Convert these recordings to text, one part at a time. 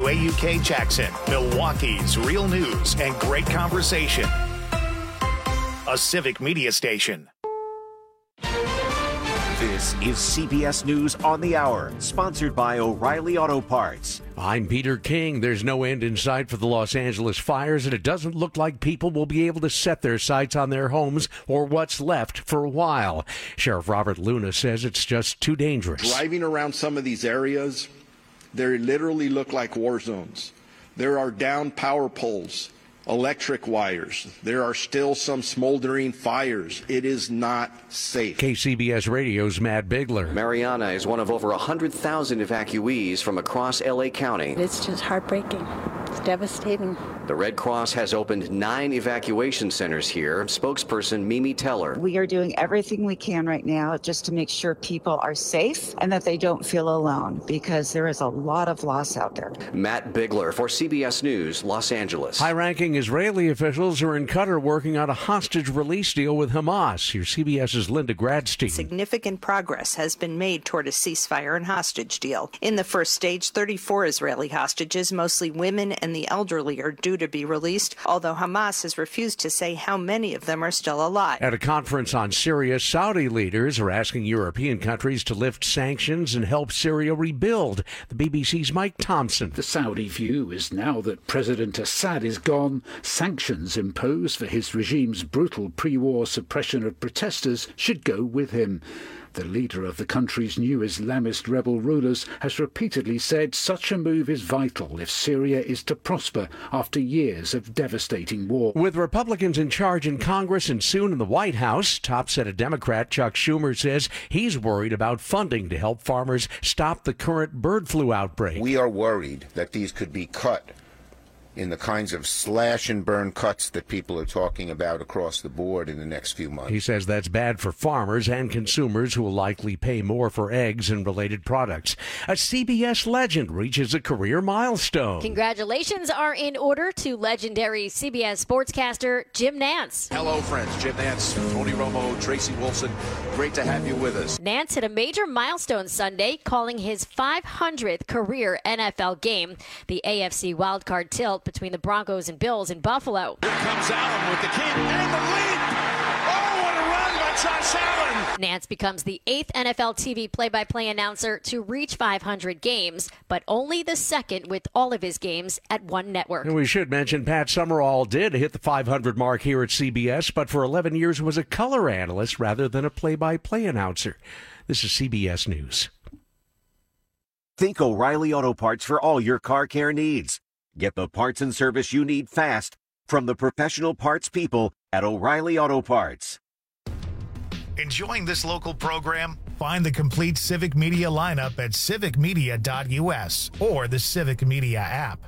WAUK Jackson, Milwaukee's real news and great conversation. A Civic Media station. This is CBS News on the Hour, sponsored by O'Reilly Auto Parts. I'm Peter King. There's no end in sight for the Los Angeles fires, and it doesn't look like people will be able to set their sights on their homes or what's left for a while. Sheriff Robert Luna says it's just too dangerous. Driving around some of these areas, they literally look like war zones. There are down power poles, electric wires. There are still some smoldering fires. It is not safe. KCBS Radio's Matt Bigler. Mariana is one of over 100,000 evacuees from across L.A. County. It's just heartbreaking. It's devastating. The Red Cross has opened 9 evacuation centers here. Spokesperson Mimi Teller. We are doing everything we can right now just to make sure people are safe and that they don't feel alone, because there is a lot of loss out there. Matt Bigler for CBS News, Los Angeles. High-ranking Israeli officials are in Qatar working on a hostage release deal with Hamas. Here's CBS's Linda Gradstein. Significant progress has been made toward a ceasefire and hostage deal. In the first stage, 34 Israeli hostages, mostly women and the elderly, are due to be released, although Hamas has refused to say how many of them are still alive. At a conference on Syria, Saudi leaders are asking European countries to lift sanctions and help Syria rebuild. The BBC's Mike Thompson. The Saudi view is now that President Assad is gone, sanctions imposed for his regime's brutal pre-war suppression of protesters should go with him. The leader of the country's new Islamist rebel rulers has repeatedly said such a move is vital if Syria is to prosper after years of devastating war. With Republicans in charge in Congress and soon in the White House, top Senate Democrat Chuck Schumer says he's worried about funding to help farmers stop the current bird flu outbreak. We are worried that these could be cut in the kinds of slash and burn cuts that people are talking about across the board in the next few months. He says that's bad for farmers and consumers who will likely pay more for eggs and related products. A CBS legend reaches a career milestone. Congratulations are in order to legendary CBS sportscaster Jim Nantz. Hello, friends. Jim Nantz, Tony Romo, Tracy Wolfson. Great to have you with us. Nantz hit a major milestone Sunday, calling his 500th career NFL game, the AFC wildcard tilt between the Broncos and Bills in Buffalo. Here comes Allen with the kick and the lead. Oh, what a run by Josh Allen. Nantz becomes the 8th NFL TV play-by-play announcer to reach 500 games, but only the 2nd with all of his games at one network. And we should mention Pat Summerall did hit the 500 mark here at CBS, but for 11 years was a color analyst rather than a play-by-play announcer. This is CBS News. Think O'Reilly Auto Parts for all your car care needs. Get the parts and service you need fast from the professional parts people at O'Reilly Auto Parts. Enjoying this local program? Find the complete Civic Media lineup at civicmedia.us or the Civic Media app.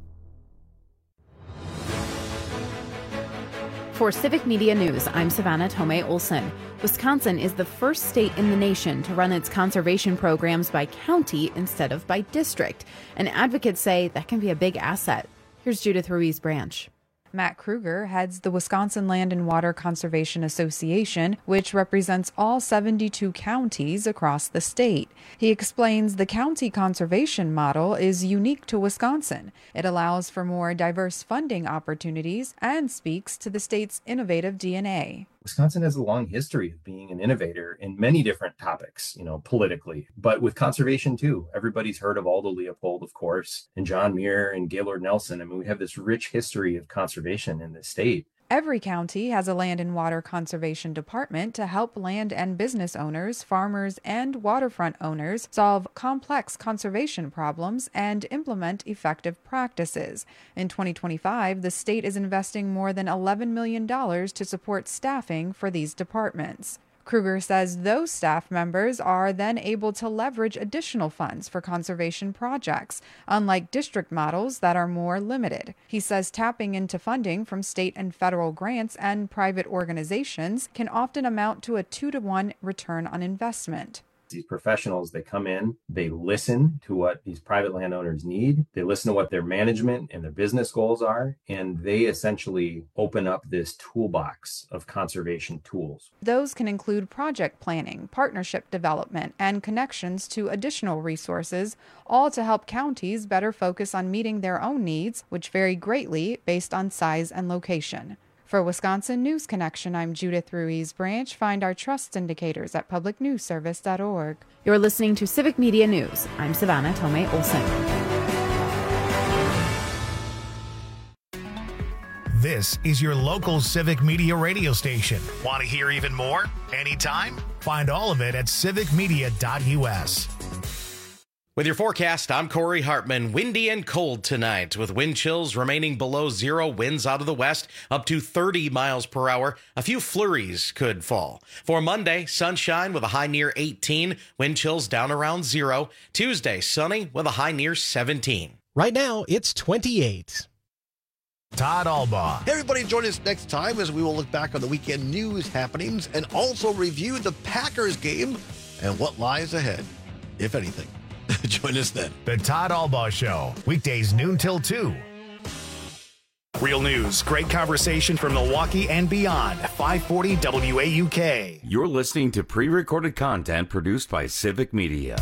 For Civic Media News, I'm Savannah Tomei Olson. Wisconsin is the first state in the nation to run its conservation programs by county instead of by district, and advocates say that can be a big asset. Here's Judith Ruiz Branch. Matt Kruger heads the Wisconsin Land and Water Conservation Association, which represents all 72 counties across the state. He explains the county conservation model is unique to Wisconsin. It allows for more diverse funding opportunities and speaks to the state's innovative DNA. Wisconsin has a long history of being an innovator in many different topics, politically, but with conservation too. Everybody's heard of Aldo Leopold, of course, and John Muir and Gaylord Nelson. I mean, we have this rich history of conservation in the state. Every county has a land and water conservation department to help land and business owners, farmers, and waterfront owners solve complex conservation problems and implement effective practices. In 2025, the state is investing more than $11 million to support staffing for these departments. Kruger says those staff members are then able to leverage additional funds for conservation projects, unlike district models that are more limited. He says tapping into funding from state and federal grants and private organizations can often amount to a 2-to-1 return on investment. These professionals, they come in, they listen to what these private landowners need. They listen to what their management and their business goals are, and they essentially open up this toolbox of conservation tools. Those can include project planning, partnership development, and connections to additional resources, all to help counties better focus on meeting their own needs, which vary greatly based on size and location. For Wisconsin News Connection, I'm Judith Ruiz Branch. Find our trust indicators at publicnewsservice.org. You're listening to Civic Media News. I'm Savannah Tomei Olson. This is your local Civic Media radio station. Want to hear even more? Anytime? Find all of it at civicmedia.us. With your forecast, I'm Corey Hartman. Windy and cold tonight, with wind chills remaining below zero, winds out of the west up to 30 miles per hour. A few flurries could fall. For Monday, sunshine with a high near 18, wind chills down around zero. Tuesday, sunny with a high near 17. Right now, it's 28. Todd Albaugh. Hey everybody, join us next time as we will look back on the weekend news happenings and also review the Packers game and what lies ahead, if anything. Join us then. The Todd Albaugh Show, weekdays noon till 2. Real news, great conversation from Milwaukee and beyond. 540 WAUK. You're listening to pre-recorded content produced by Civic Media.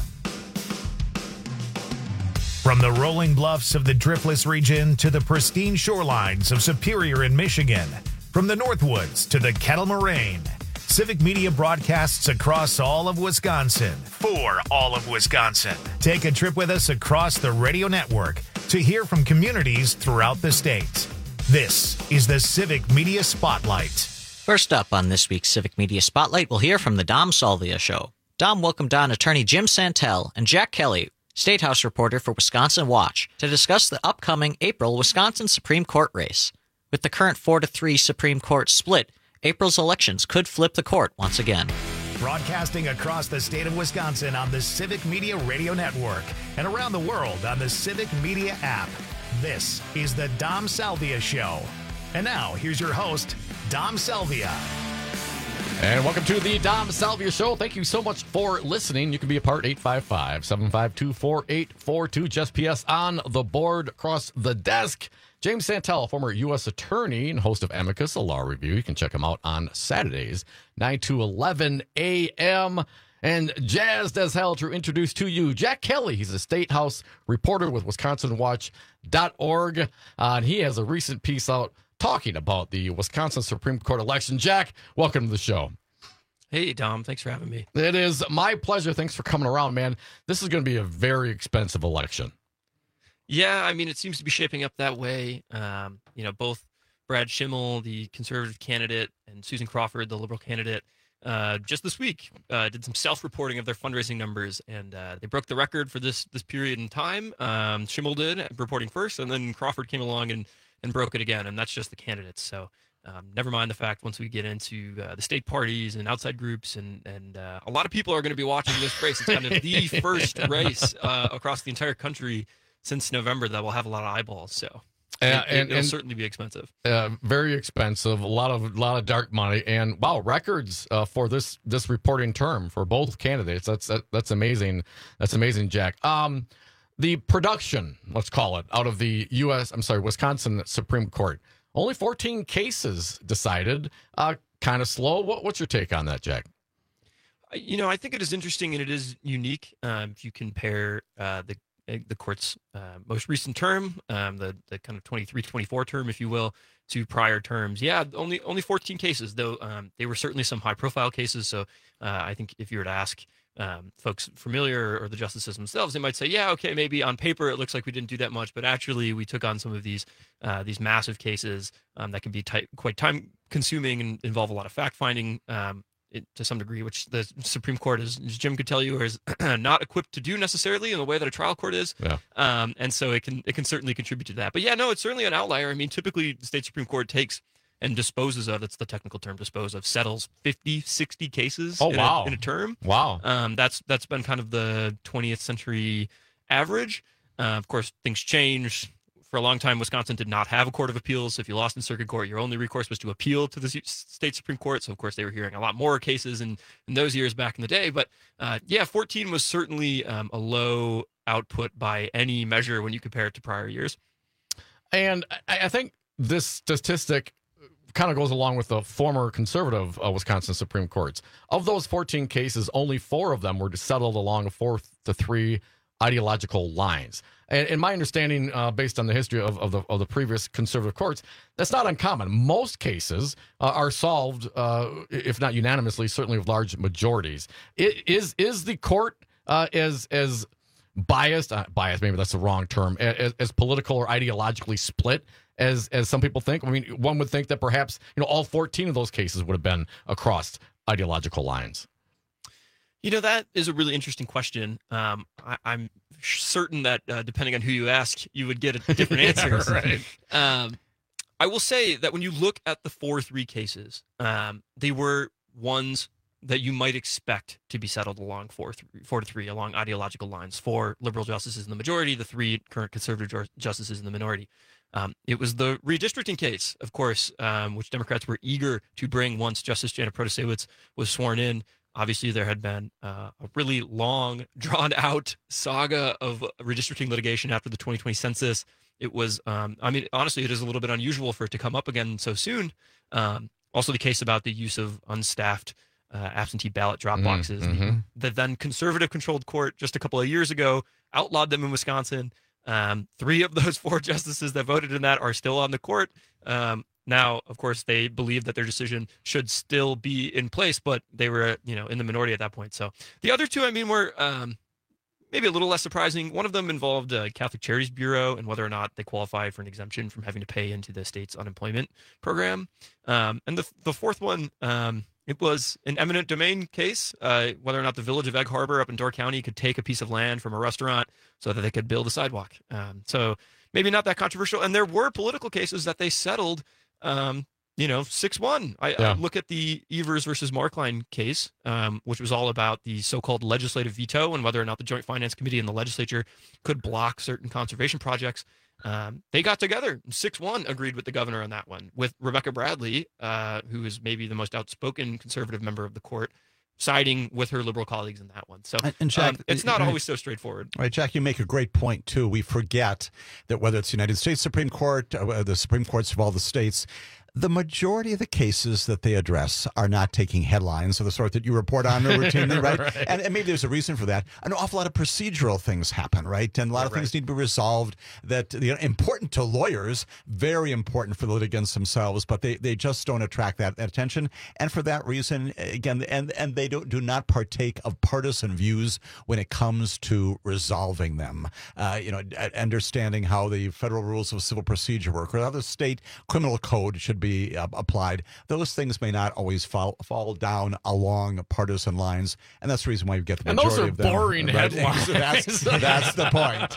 From the rolling bluffs of the Driftless region to the pristine shorelines of Superior in Michigan, from the Northwoods to the Kettle Moraine, Civic Media broadcasts across all of Wisconsin for all of Wisconsin. Take a trip with us across the radio network to hear from communities throughout the state. This is the Civic Media Spotlight. First up on this week's Civic Media Spotlight, we'll hear from the Dom Salvia Show. Dom welcomed on attorney Jim Santel and Jack Kelly, State House reporter for Wisconsin Watch, to discuss the upcoming April Wisconsin Supreme Court race. With the current 4-3 Supreme Court split, April's elections could flip the court once again. Broadcasting across the state of Wisconsin on the Civic Media Radio Network and around the world on the Civic Media app. This is the Dom Salvia Show. And now, here's your host, Dom Salvia. And welcome to the Dom Salvia Show. Thank you so much for listening. You can be a part 855-752-4842. Just PS on the board across the desk. James Santel, former U.S. attorney and host of Amicus, a law review. You can check him out on Saturdays, 9 to 11 a.m. And jazzed as hell to introduce to you Jack Kelly. He's a State House reporter with WisconsinWatch.org. And he has a recent piece out talking about the Wisconsin Supreme Court election. Jack, welcome to the show. Hey, Dom. Thanks for having me. It is my pleasure. Thanks for coming around, man. This is going to be a very expensive election. Yeah, I mean, it seems to be shaping up that way. Both Brad Schimmel, the conservative candidate, and Susan Crawford, the liberal candidate, just this week did some self-reporting of their fundraising numbers, and they broke the record for this period in time. Schimmel did, reporting first, and then Crawford came along and broke it again, and that's just the candidates. So never mind the fact once we get into the state parties and outside groups, and a lot of people are going to be watching this race. It's kind of the first race across the entire country since November that will have a lot of eyeballs, so it'll certainly be expensive. Very expensive, a lot of dark money, and wow, records for this reporting term for both candidates. That's amazing. That's amazing, Jack. The production, let's call it, out of the Wisconsin Supreme Court. Only 14 cases decided. Kind of slow. What's your take on that, Jack? I think it is interesting and it is unique. If you compare the court's most recent term, the kind of 23-24 term, if you will, to prior terms. Yeah, only 14 cases, though they were certainly some high-profile cases. So I think if you were to ask folks familiar or the justices themselves, they might say, yeah, okay, maybe on paper it looks like we didn't do that much, but actually we took on some of these massive cases that can be quite time-consuming and involve a lot of fact-finding. To some degree, which the Supreme Court, as Jim could tell you, is not equipped to do necessarily in the way that a trial court is. Yeah. And so it can certainly contribute to that. But yeah, no, it's certainly an outlier. I mean, typically the state Supreme Court takes and disposes of, that's the technical term, settles 50, 60 cases in a term. Wow. That's been kind of the 20th century average. Of course, things change For a long time, Wisconsin did not have a court of appeals. If you lost in circuit court, your only recourse was to appeal to the state Supreme Court. So, of course, they were hearing a lot more cases in those years back in the day. But, 14 was certainly a low output by any measure when you compare it to prior years. And I think this statistic kind of goes along with the former conservative Wisconsin Supreme Courts. Of those 14 cases, only 4 of them were settled along 4-3 ideological lines. And in my understanding, based on the history of the previous conservative courts, that's not uncommon. Most cases are solved, if not unanimously, certainly with large majorities. Is the court as biased, maybe that's the wrong term, as political or ideologically split as some people think? I mean, one would think that perhaps all 14 of those cases would have been across ideological lines. That is a really interesting question. I'm certain that depending on who you ask, you would get different answers. Right. I will say that when you look at the 4-3 cases, they were ones that you might expect to be settled along 4-3 along ideological lines. 4 liberal justices in the majority, the 3 current conservative justices in the minority. It was the redistricting case, of course, which Democrats were eager to bring once Justice Janet Protasiewicz was sworn in. Obviously, there had been a really long, drawn-out saga of redistricting litigation after the 2020 census. It was, honestly, it is a little bit unusual for it to come up again so soon. Also, the case about the use of unstaffed absentee ballot drop boxes. Mm-hmm. The then conservative-controlled court just a couple of years ago outlawed them in Wisconsin. 3 of those 4 justices that voted in that are still on the court. Now, of course, they believe that their decision should still be in place, but they were, in the minority at that point. So the other 2, were maybe a little less surprising. One of them involved Catholic Charities Bureau and whether or not they qualify for an exemption from having to pay into the state's unemployment program. And the 4th one, it was an eminent domain case, whether or not the village of Egg Harbor up in Door County could take a piece of land from a restaurant so that they could build a sidewalk. So maybe not that controversial. And there were political cases that they settled 6-1. I look at the Evers versus Markline case, which was all about the so-called legislative veto and whether or not the Joint Finance Committee and the legislature could block certain conservation projects. They got together. 6-1 agreed with the governor on that one, with Rebecca Bradley, who is maybe the most outspoken conservative member of the court, siding with her liberal colleagues in that one. So and Jack, it's not always so straightforward. Right, Jack, you make a great point, too. We forget that whether it's the United States Supreme Court, the Supreme Courts of all the states, the majority of the cases that they address are not taking headlines of the sort that you report on routinely, right? Right. And maybe there's a reason for that. An awful lot of procedural things happen, right? And a lot of things need to be resolved that important to lawyers, very important for the litigants themselves, but they just don't attract that attention. And for that reason, again, and they do not partake of partisan views when it comes to resolving them. Understanding how the federal rules of civil procedure work or how the state criminal code should be applied. Those things may not always fall down along partisan lines, and that's the reason why you get the majority of them. And those are boring headlines. That's the point.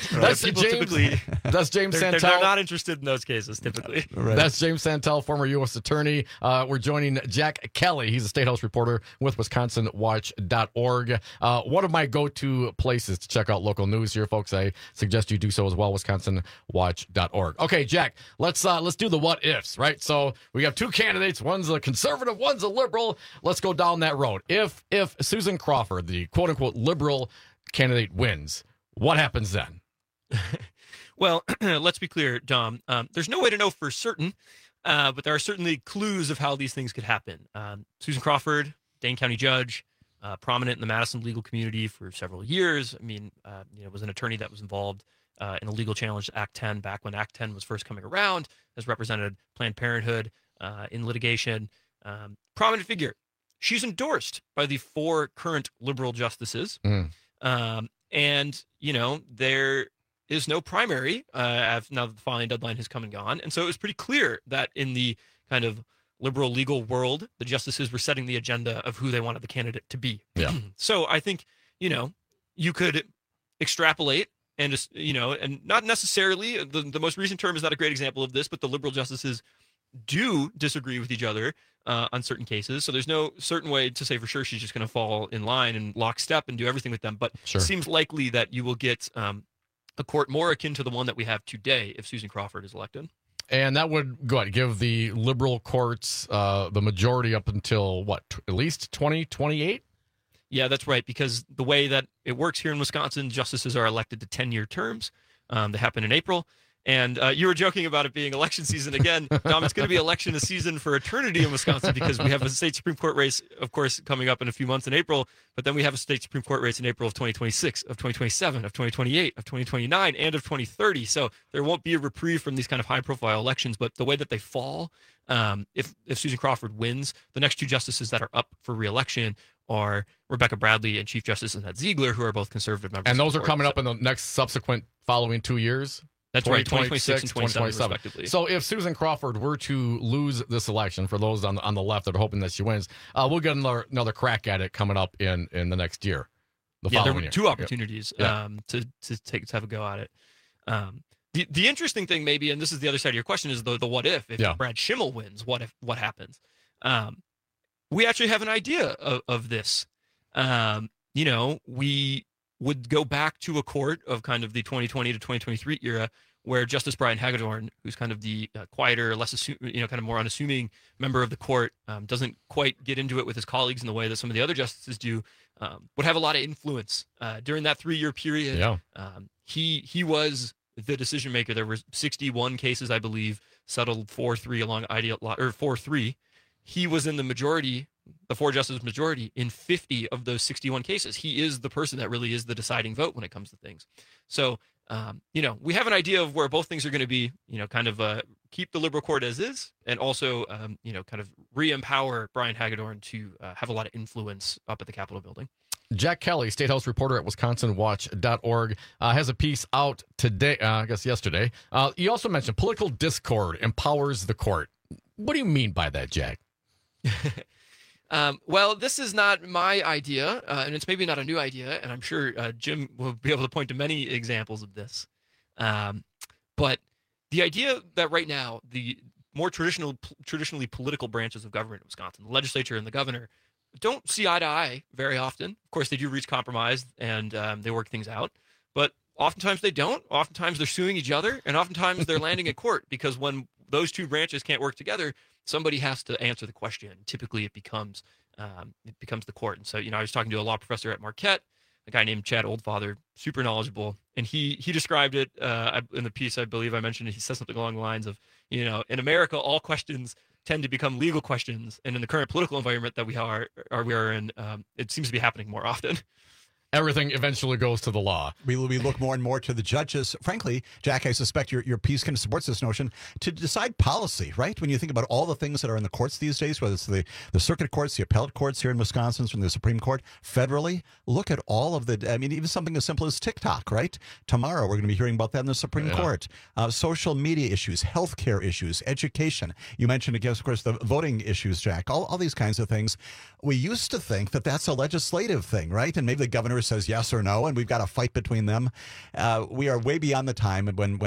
Right? That's James Santel. They're not interested in those cases, typically. Right. That's James Santel, former U.S. attorney. We're joining Jack Kelly. He's a State House reporter with WisconsinWatch.org. One of my go-to places to check out local news here, folks. I suggest you do so as well, WisconsinWatch.org. Okay, Jack, let's do the what ifs, right? So we have 2 candidates. One's a conservative, one's a liberal. Let's go down that road. If Susan Crawford, the quote-unquote liberal candidate, wins, what happens then? Well, let's be clear, Dom. There's no way to know for certain, but there are certainly clues of how these things could happen. Susan Crawford, Dane County judge, prominent in the Madison legal community for several years. Was an attorney that was involved in a legal challenge to Act 10 back when Act 10 was first coming around, has represented Planned Parenthood in litigation. Prominent figure. She's endorsed by the 4 current liberal justices. And, there is no primary now that the filing deadline has come and gone. And so it was pretty clear that in the kind of liberal legal world, the justices were setting the agenda of who they wanted the candidate to be. Yeah. So I think, you could extrapolate and just, and not necessarily the most recent term is not a great example of this, but the liberal justices do disagree with each other on certain cases. So there's no certain way to say for sure she's just going to fall in line and lockstep and do everything with them. But Sure. It seems likely that you will get a court more akin to the one that we have today if Susan Crawford is elected. And that would give the liberal courts the majority up until, at least 2028? Yeah, that's right, because the way that it works here in Wisconsin, justices are elected to 10-year terms. They happen in April. And you were joking about it being election season again. Dom, it's going to be election season for eternity in Wisconsin because we have a state Supreme Court race, of course, coming up in a few months in April. But then we have a state Supreme Court race in April of 2026, of 2027, of 2028, of 2029, and of 2030. So there won't be a reprieve from these kind of high-profile elections. But the way that they fall, if Susan Crawford wins, the next two justices that are up for re-election are Rebecca Bradley and Chief Justice Annette Ziegler, who are both conservative members. And those are coming up in the next subsequent following 2 years? That's right, 2026 and 2027, respectively. So if Susan Crawford were to lose this election, for those on the left that are hoping that she wins, we'll get another crack at it coming up in the next year. There were two opportunities to have a go at it. The interesting thing, maybe, and this is the other side of your question, is the what if Brad Schimmel wins? What happens? We actually have an idea of this. We would go back to a court of kind of the 2020 to 2023 era where Justice Brian Hagedorn, who's kind of the quieter, less kind of more unassuming member of the court, doesn't quite get into it with his colleagues in the way that some of the other justices do, would have a lot of influence during that 3-year period. Yeah. He was the decision maker. There were 61 cases, I believe, settled 4-3 along or 4-3. He was in the majority, the 4 justices majority, in 50 of those 61 cases. He is the person that really is the deciding vote when it comes to things. So, we have an idea of where both things are going to be, kind of keep the liberal court as is, and also, kind of re-empower Brian Hagedorn to have a lot of influence up at the Capitol building. Jack Kelly, State House reporter at WisconsinWatch.org, has a piece out today, yesterday. You also mentioned political discord empowers the court. What do you mean by that, Jack? Well, this is not my idea, and it's maybe not a new idea, and I'm sure Jim will be able to point to many examples of this. But the idea that right now, the more traditionally political branches of government in Wisconsin, the legislature and the governor, don't see eye to eye very often. Of course, they do reach compromise, and they work things out. But oftentimes they don't. Oftentimes they're suing each other, and oftentimes they're landing at court, because when those two branches can't work together, somebody has to answer the question. Typically, it becomes the court. And so, I was talking to a law professor at Marquette, a guy named Chad Oldfather, super knowledgeable, and he described it in the piece. I believe I mentioned it. He said something along the lines of, in America, all questions tend to become legal questions, and in the current political environment that we are in, it seems to be happening more often. Everything eventually goes to the law. We look more and more to the judges. Frankly, Jack, I suspect your piece kind of supports this notion to decide policy, right? When you think about all the things that are in the courts these days, whether it's the circuit courts, the appellate courts here in Wisconsin, from the Supreme Court, federally, look at all of even something as simple as TikTok, right? Tomorrow, we're going to be hearing about that in the Supreme Court. Social media issues, healthcare issues, education. You mentioned, again, of course, the voting issues, Jack, all these kinds of things. We used to think that that's a legislative thing, right? And maybe the governor says yes or no, and we've got a fight between them. We are way beyond the time when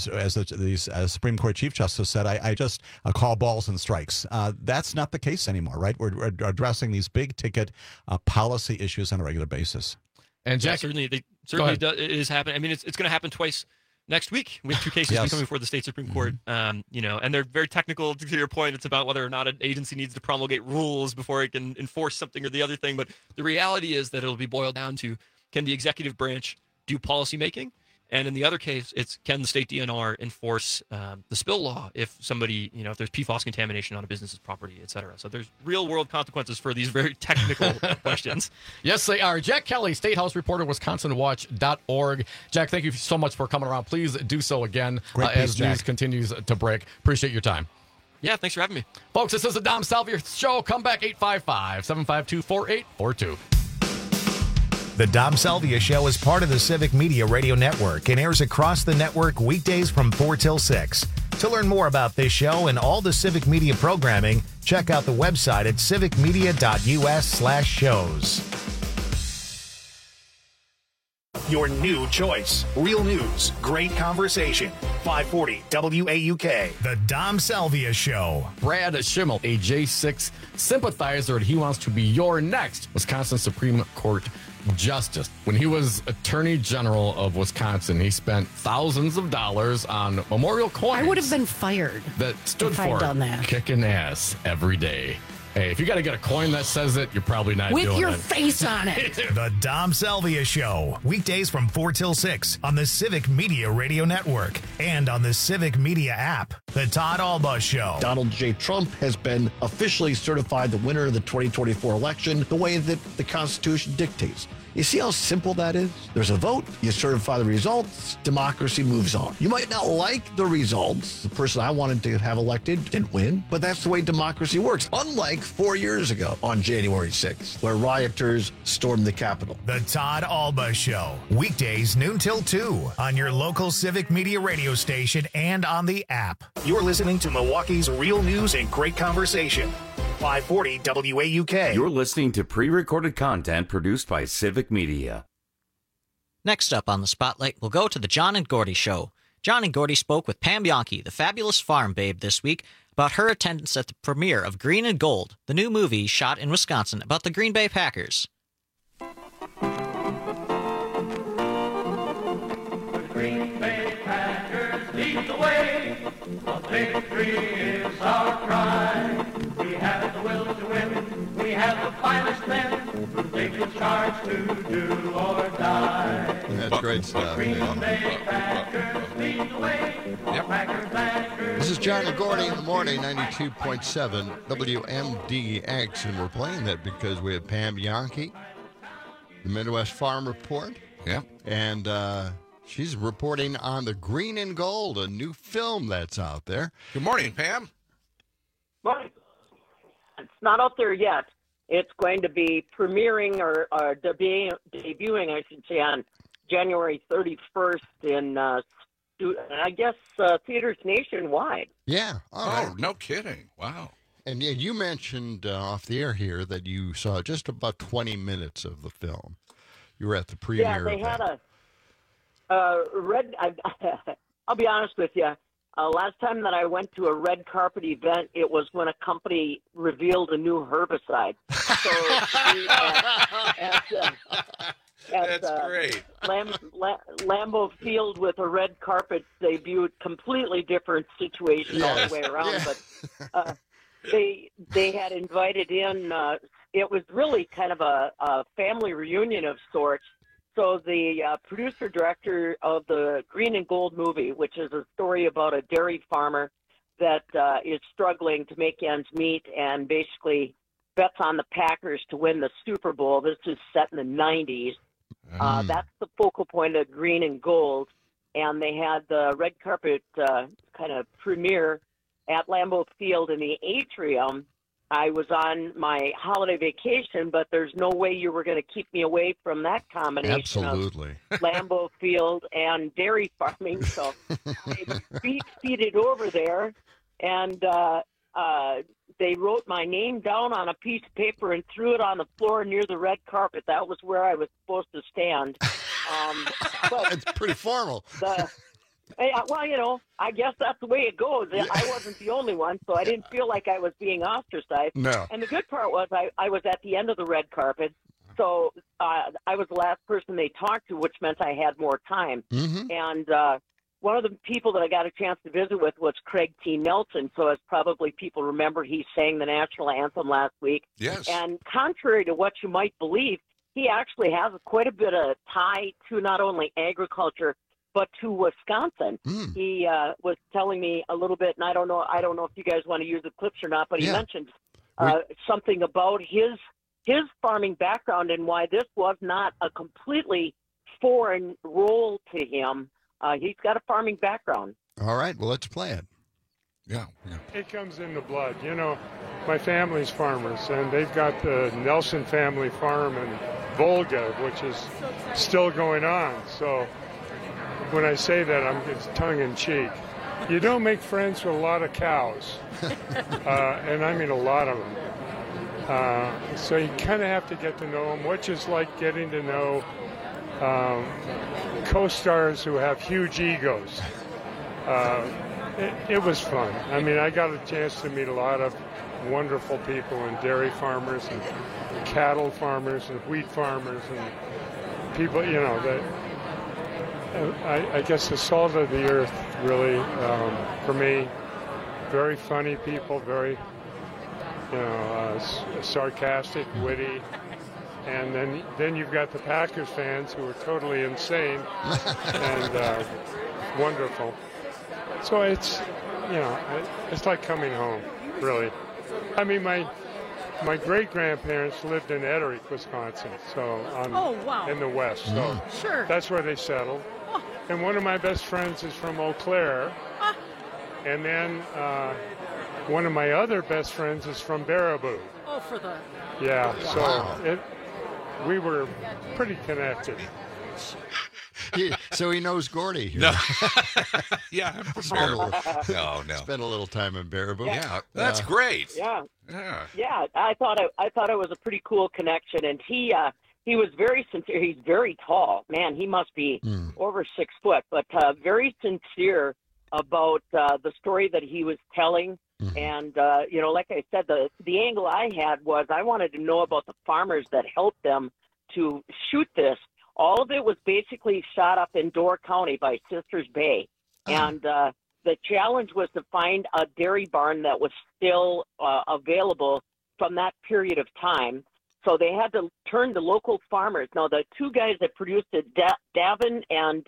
the Supreme Court Chief Justice said, I just call balls and strikes. That's not the case anymore, right? We're addressing these big ticket policy issues on a regular basis. And Jack, certainly it is happening. I mean, it's going to happen twice next week. We have 2 cases coming before the state Supreme Court, and they're very technical. To your point, it's about whether or not an agency needs to promulgate rules before it can enforce something or the other thing. But the reality is that it'll be boiled down to, can the executive branch do policy making? And in the other case, it's, can the state DNR enforce the spill law if somebody, if there's PFAS contamination on a business's property, et cetera. So there's real world consequences for these very technical questions. Yes, they are. Jack Kelly, State House reporter, WisconsinWatch.org. Jack, thank you so much for coming around. Please do so again as news continues to break. Appreciate your time. Yeah, thanks for having me. Folks, this is the Dom Salvia Show. Come back 855-752-4842. The Dom Salvia Show is part of the Civic Media Radio Network and airs across the network weekdays from 4 till 6. To learn more about this show and all the Civic Media programming, check out the website at civicmedia.us/shows. Your new choice. Real news. Great conversation. 540 WAUK. The Dom Salvia Show. Brad Schimmel, a J6 sympathizer, and he wants to be your next Wisconsin Supreme Court justice. When he was Attorney General of Wisconsin, he spent thousands of dollars on memorial coins. I would have been fired that stood if for I'd done that. kicking ass every day. Hey, if you got to get a coin that says it, you're probably not doing it. With your face on it. The Dom Salvia Show, weekdays from 4 till 6 on the Civic Media Radio Network and on the Civic Media app. The Todd Alba Show. Donald J. Trump has been officially certified the winner of the 2024 election the way that the Constitution dictates. You see how simple that is? There's a vote, you certify the results, democracy moves on. You might not like the results. The person I wanted to have elected didn't win, but that's the way democracy works. Unlike 4 years ago on January 6th, where rioters stormed the Capitol. The Todd Alba Show, weekdays noon till 2 on your local Civic Media radio station and on the app. You're listening to Milwaukee's real news and great conversation. 540 WAUK. You're listening to pre-recorded content produced by Civic Media. Next up on the Spotlight, we'll go to the John and Gordy Show. John and Gordy spoke with Pam Bianchi, the fabulous farm babe, this week about her attendance at the premiere of Green and Gold, the new movie shot in Wisconsin about the Green Bay Packers. The Green Bay Packers lead the way. A victory is our cry. We have the will to win. We have the finest men who take the charge to do or die. That's great stuff. Green Bay Packers lead the way. Packers. This is John and Gordy in the morning, 92.7 WMDX, and we're playing that because we have Pam Bianchi, the Midwest Farm Report. Yeah. And she's reporting on the Green and Gold, a new film that's out there. Good morning, Pam. Morning. It's not out there yet. It's going to be premiering or debuting, I should say, on January 31st in, I guess, theaters nationwide. Yeah. All right. No kidding. Wow. And yeah, you mentioned off the air here that you saw just about 20 minutes of the film. You were at the premiere. Yeah, they had a red. I'll be honest with you. Last time that I went to a red carpet event, it was when a company revealed a new herbicide. So That's great. Lambeau Field with a red carpet debuted, completely different situation all the way around. Yeah. But they had invited in. It was really kind of a family reunion of sorts. So the producer-director of the Green and Gold movie, which is a story about a dairy farmer that is struggling to make ends meet and basically bets on the Packers to win the Super Bowl. This is set in the 90s. That's the focal point of Green and Gold. And they had the red carpet kind of premiere at Lambeau Field in the atrium. I was on my holiday vacation, but there's no way you were going to keep me away from that combination Absolutely. of Lambeau Field and dairy farming. So I beat-feeded over there, and they wrote my name down on a piece of paper and threw it on the floor near the red carpet. That was where I was supposed to stand. But it's pretty formal. Well, you know, I guess that's the way it goes. I wasn't the only one, so I didn't feel like I was being ostracized. No. And the good part was I was at the end of the red carpet, so I was the last person they talked to, which meant I had more time. Mm-hmm. And one of the people that I got a chance to visit with was Craig T. Nelson. So as probably people remember, he sang the national anthem last week. Yes. And contrary to what you might believe, he actually has quite a bit of tie to not only agriculture, but to Wisconsin. He was telling me a little bit, and I don't know if you guys want to use the clips or not, but he mentioned something about his farming background and why this was not a completely foreign role to him. He's got a farming background. All right, well, let's play it. Yeah. It comes in the blood. You know, my family's farmers, and they've got the Nelson family farm in Volga, which is still going on. So when I say that, it's tongue-in-cheek. You don't make friends with a lot of cows, and I mean a lot of them. So you kind of have to get to know them, which is like getting to know co-stars who have huge egos. It was fun. I mean, I got a chance to meet a lot of wonderful people and dairy farmers, and cattle farmers and wheat farmers and people, that I guess the salt of the earth really, for me, very funny people, very, sarcastic, witty. And then you've got the Packers fans who are totally insane and wonderful. So it's, it's like coming home, really. I mean, my great-grandparents lived in Etterick, Wisconsin, so in the west. So Sure. that's where they settled. And one of my best friends is from Eau Claire. And then one of my other best friends is from Baraboo. Oh, for the... Yeah, so Wow. we were pretty connected. So he knows Gordy here. No. Yeah. Spent a little, No. Spent a little time in Baraboo. Yeah, that's great. Yeah. Yeah. Yeah, I thought it was a pretty cool connection, and he was very sincere. He's very tall, man. He must be over 6 foot, but very sincere about the story that he was telling. And like I said, the angle I had was I wanted to know about the farmers that helped them to shoot this. All of it was basically shot up in Door County by Sisters Bay, and the challenge was to find a dairy barn that was still available from that period of time. So they had to turn to local farmers. Now, the two guys that produced it, Davin and,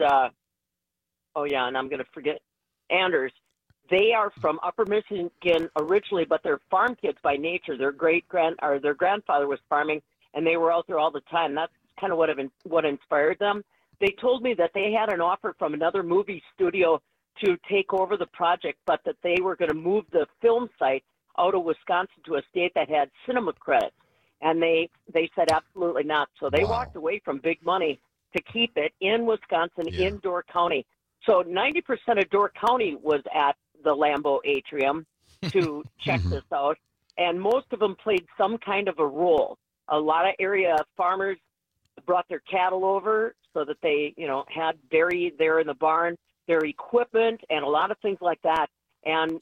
and I'm going to forget, Anders, they are from Upper Michigan originally, but they're farm kids by nature. Their grandfather was farming, and they were out there all the time. That's kind of what inspired them. They told me that they had an offer from another movie studio to take over the project, but that they were going to move the film site out of Wisconsin to a state that had cinema credits. And they said absolutely not. So they walked away from big money to keep it in Wisconsin, in Door County. So 90% of Door County was at the Lambeau Atrium to check this out. And most of them played some kind of a role. A lot of area farmers brought their cattle over so that they, had dairy there in the barn, their equipment, and a lot of things like that. And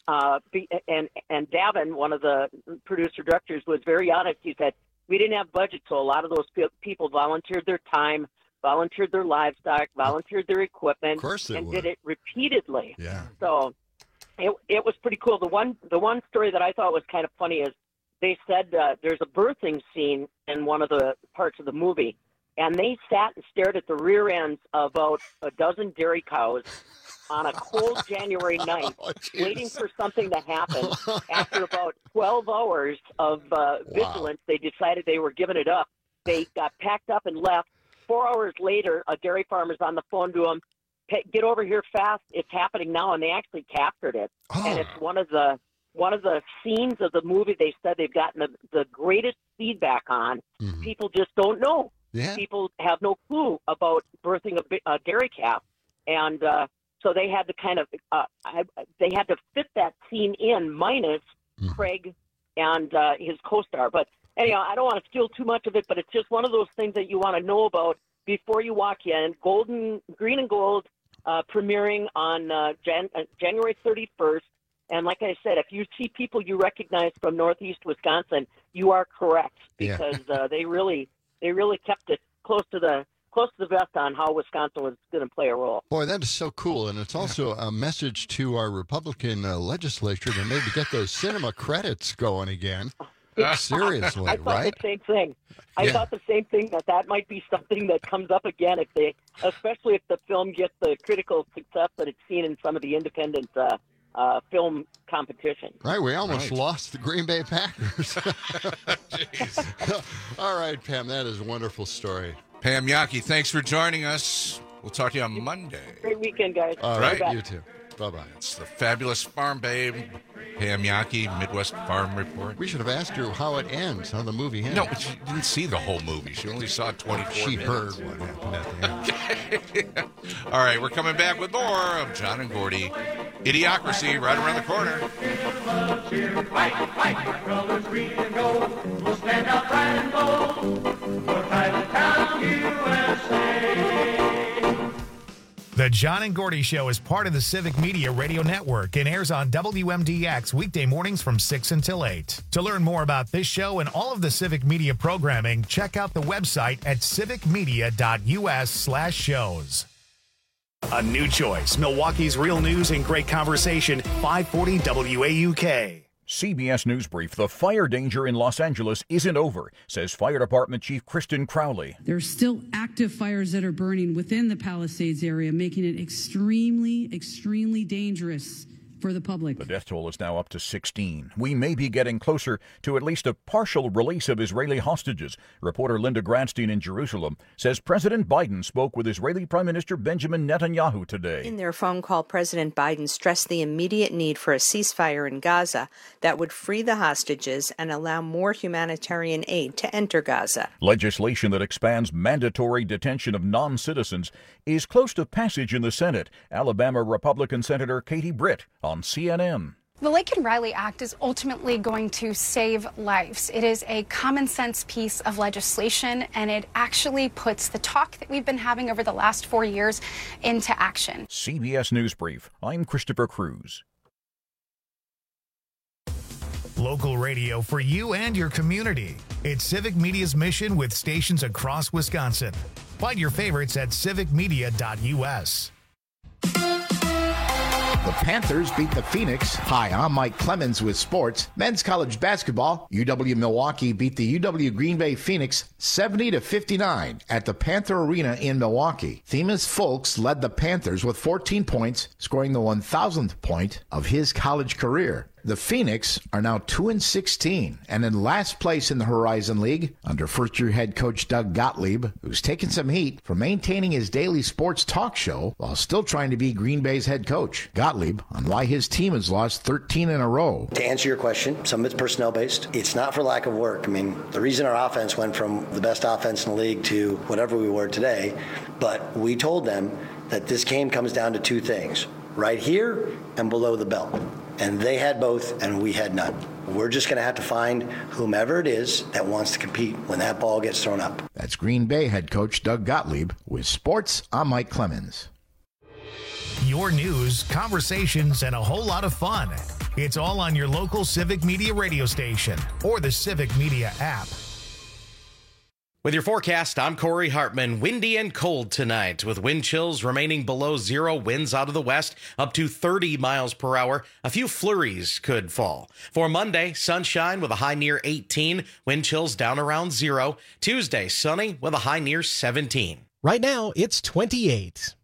Davin, one of the producer directors, was very honest. He said, we didn't have budget, so a lot of those people volunteered their time, volunteered their livestock, volunteered their equipment, and did it repeatedly. Yeah. So it was pretty cool. The one story that I thought was kind of funny is they said there's a birthing scene in one of the parts of the movie, and they sat and stared at the rear ends of about a dozen dairy cows on a cold January night, waiting for something to happen. After about 12 hours of vigilance, they decided they were giving it up. They got packed up and left. 4 hours later, a dairy farmer's on the phone to them, get over here fast, it's happening now, and they actually captured it. And it's one of the scenes of the movie they said they've gotten the greatest feedback on. People just don't know. Yeah. People have no clue about birthing a dairy calf. And so they had to kind of they had to fit that scene in minus Craig and his co-star. But anyhow, I don't want to steal too much of it, but it's just one of those things that you want to know about before you walk in. Green and Gold premiering on January 31st. And like I said, if you see people you recognize from Northeast Wisconsin, you are correct, because they really kept it close to the vest on how Wisconsin was going to play a role. Boy, that is so cool. And it's also a message to our Republican legislature to maybe get those cinema credits going again. Seriously, I thought right? the same thing. I thought the same thing, that might be something that comes up again, especially if the film gets the critical success that it's seen in some of the independent film competition. Right, we almost lost the Green Bay Packers. All right, Pam, that is a wonderful story. Pam Yockey, thanks for joining us. We'll talk to you on Monday. Great weekend, guys. All right, Bye-bye. You too. Bye-bye. It's the fabulous farm babe, Pam Yockey, Midwest Farm Report. We should have asked her how it ends, how the movie ends. No, but she didn't see the whole movie. She only saw 24 She minutes. heard what happened at the end. All right, we're coming back with more of John and Gordy. Idiocracy right around the corner. Brothers green and gold will stand out bright and bold for Titletown, USA. The John and Gordy Show is part of the Civic Media Radio Network and airs on WMDX weekday mornings from 6 until 8. To learn more about this show and all of the Civic Media programming, check out the website at civicmedia.us/shows. A new choice. Milwaukee's real news and great conversation. 540 WAUK. CBS News Brief. The fire danger in Los Angeles isn't over, says Fire Department Chief Kristen Crowley. There's still active fires that are burning within the Palisades area, making it extremely, extremely dangerous for the public. The death toll is now up to 16. We may be getting closer to at least a partial release of Israeli hostages. Reporter Linda Gradstein in Jerusalem says President Biden spoke with Israeli Prime Minister Benjamin Netanyahu today. In their phone call, President Biden stressed the immediate need for a ceasefire in Gaza that would free the hostages and allow more humanitarian aid to enter Gaza. Legislation that expands mandatory detention of non-citizens is close to passage in the Senate. Alabama Republican Senator Katie Britt on CNN. The Laken Riley Act is ultimately going to save lives. It is a common sense piece of legislation, and it actually puts the talk that we've been having over the last 4 years into action. CBS News Brief. I'm Christopher Cruz. Local radio for you and your community. It's Civic Media's mission with stations across Wisconsin. Find your favorites at civicmedia.us. The Panthers beat the Phoenix. Hi, I'm Mike Clemens with sports. Men's college basketball, UW-Milwaukee beat the UW-Green Bay Phoenix 70-59 at the Panther Arena in Milwaukee. Themis Folks led the Panthers with 14 points, scoring the 1,000th point of his college career. The Phoenix are now 2-16 and in last place in the Horizon League under first-year head coach Doug Gottlieb, who's taken some heat for maintaining his daily sports talk show while still trying to be Green Bay's head coach. Gottlieb on why his team has lost 13 in a row. To answer your question, some of it's personnel-based. It's not for lack of work. I mean, the reason our offense went from the best offense in the league to whatever we were today, but we told them that this game comes down to two things, right here and below the belt. And they had both, and we had none. We're just going to have to find whomever it is that wants to compete when that ball gets thrown up. That's Green Bay head coach Doug Gottlieb. With sports, I'm Mike Clemens. Your news, conversations, and a whole lot of fun. It's all on your local Civic Media radio station or the Civic Media app. With your forecast, I'm Corey Hartman. Windy and cold tonight with wind chills remaining below zero, winds out of the west up to 30 miles per hour. A few flurries could fall. For Monday, sunshine with a high near 18, wind chills down around zero. Tuesday, sunny with a high near 17. Right now, it's 28.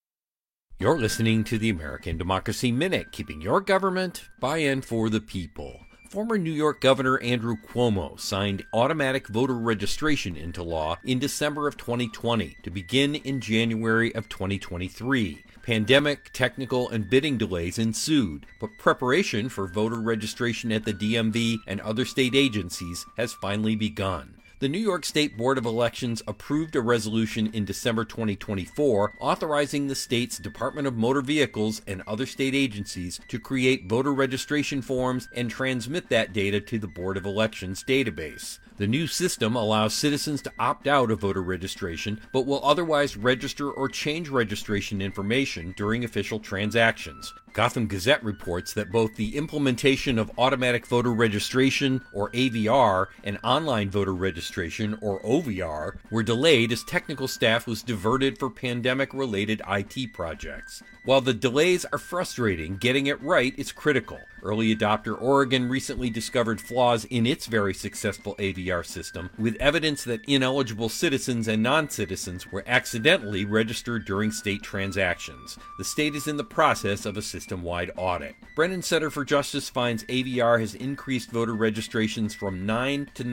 You're listening to the American Democracy Minute, keeping your government by and for the people. Former New York Governor Andrew Cuomo signed automatic voter registration into law in December of 2020 to begin in January of 2023. Pandemic, technical, and bidding delays ensued, but preparation for voter registration at the DMV and other state agencies has finally begun. The New York State Board of Elections approved a resolution in December 2024 authorizing the state's Department of Motor Vehicles and other state agencies to create voter registration forms and transmit that data to the Board of Elections database. The new system allows citizens to opt out of voter registration, but will otherwise register or change registration information during official transactions. Gotham Gazette reports that both the implementation of automatic voter registration, or AVR, and online voter registration, or OVR, were delayed as technical staff was diverted for pandemic-related IT projects. While the delays are frustrating, getting it right is critical. Early adopter Oregon recently discovered flaws in its very successful AVR system, with evidence that ineligible citizens and non-citizens were accidentally registered during state transactions. The state is in the process of a system-wide audit. Brennan Center for Justice finds AVR has increased voter registrations from 9 to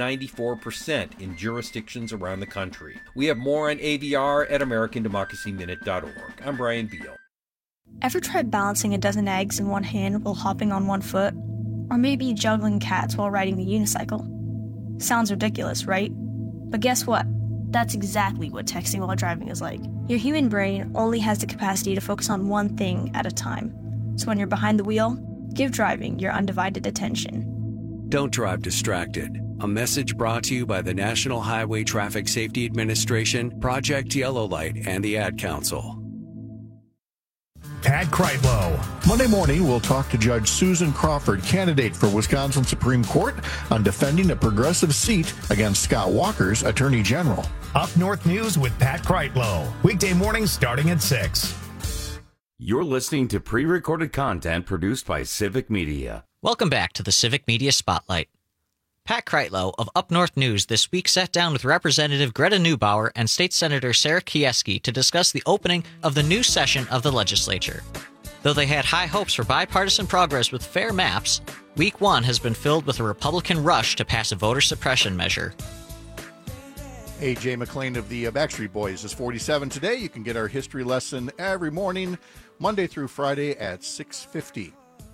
94% in jurisdictions around the country. We have more on AVR at AmericanDemocracyMinute.org. I'm Brian Beal. Ever tried balancing a dozen eggs in one hand while hopping on one foot? Or maybe juggling cats while riding the unicycle? Sounds ridiculous, right? But guess what? That's exactly what texting while driving is like. Your human brain only has the capacity to focus on one thing at a time. So when you're behind the wheel, give driving your undivided attention. Don't drive distracted. A message brought to you by the National Highway Traffic Safety Administration, Project Yellow Light, and the Ad Council. Pat Kreitlow. Monday morning, we'll talk to Judge Susan Crawford, candidate for Wisconsin Supreme Court, on defending a progressive seat against Scott Walker's Attorney General. Up North News with Pat Kreitlow. Weekday mornings starting at 6. You're listening to pre-recorded content produced by Civic Media. Welcome back to the Civic Media Spotlight. Pat Kreitlow of Up North News this week sat down with Representative Greta Neubauer and State Senator Sarah Kieski to discuss the opening of the new session of the legislature. Though they had high hopes for bipartisan progress with fair maps, Week 1 has been filled with a Republican rush to pass a voter suppression measure. A.J. McLean of the Backstreet Boys is 47 today. You can get our history lesson every morning, Monday through Friday at 6:50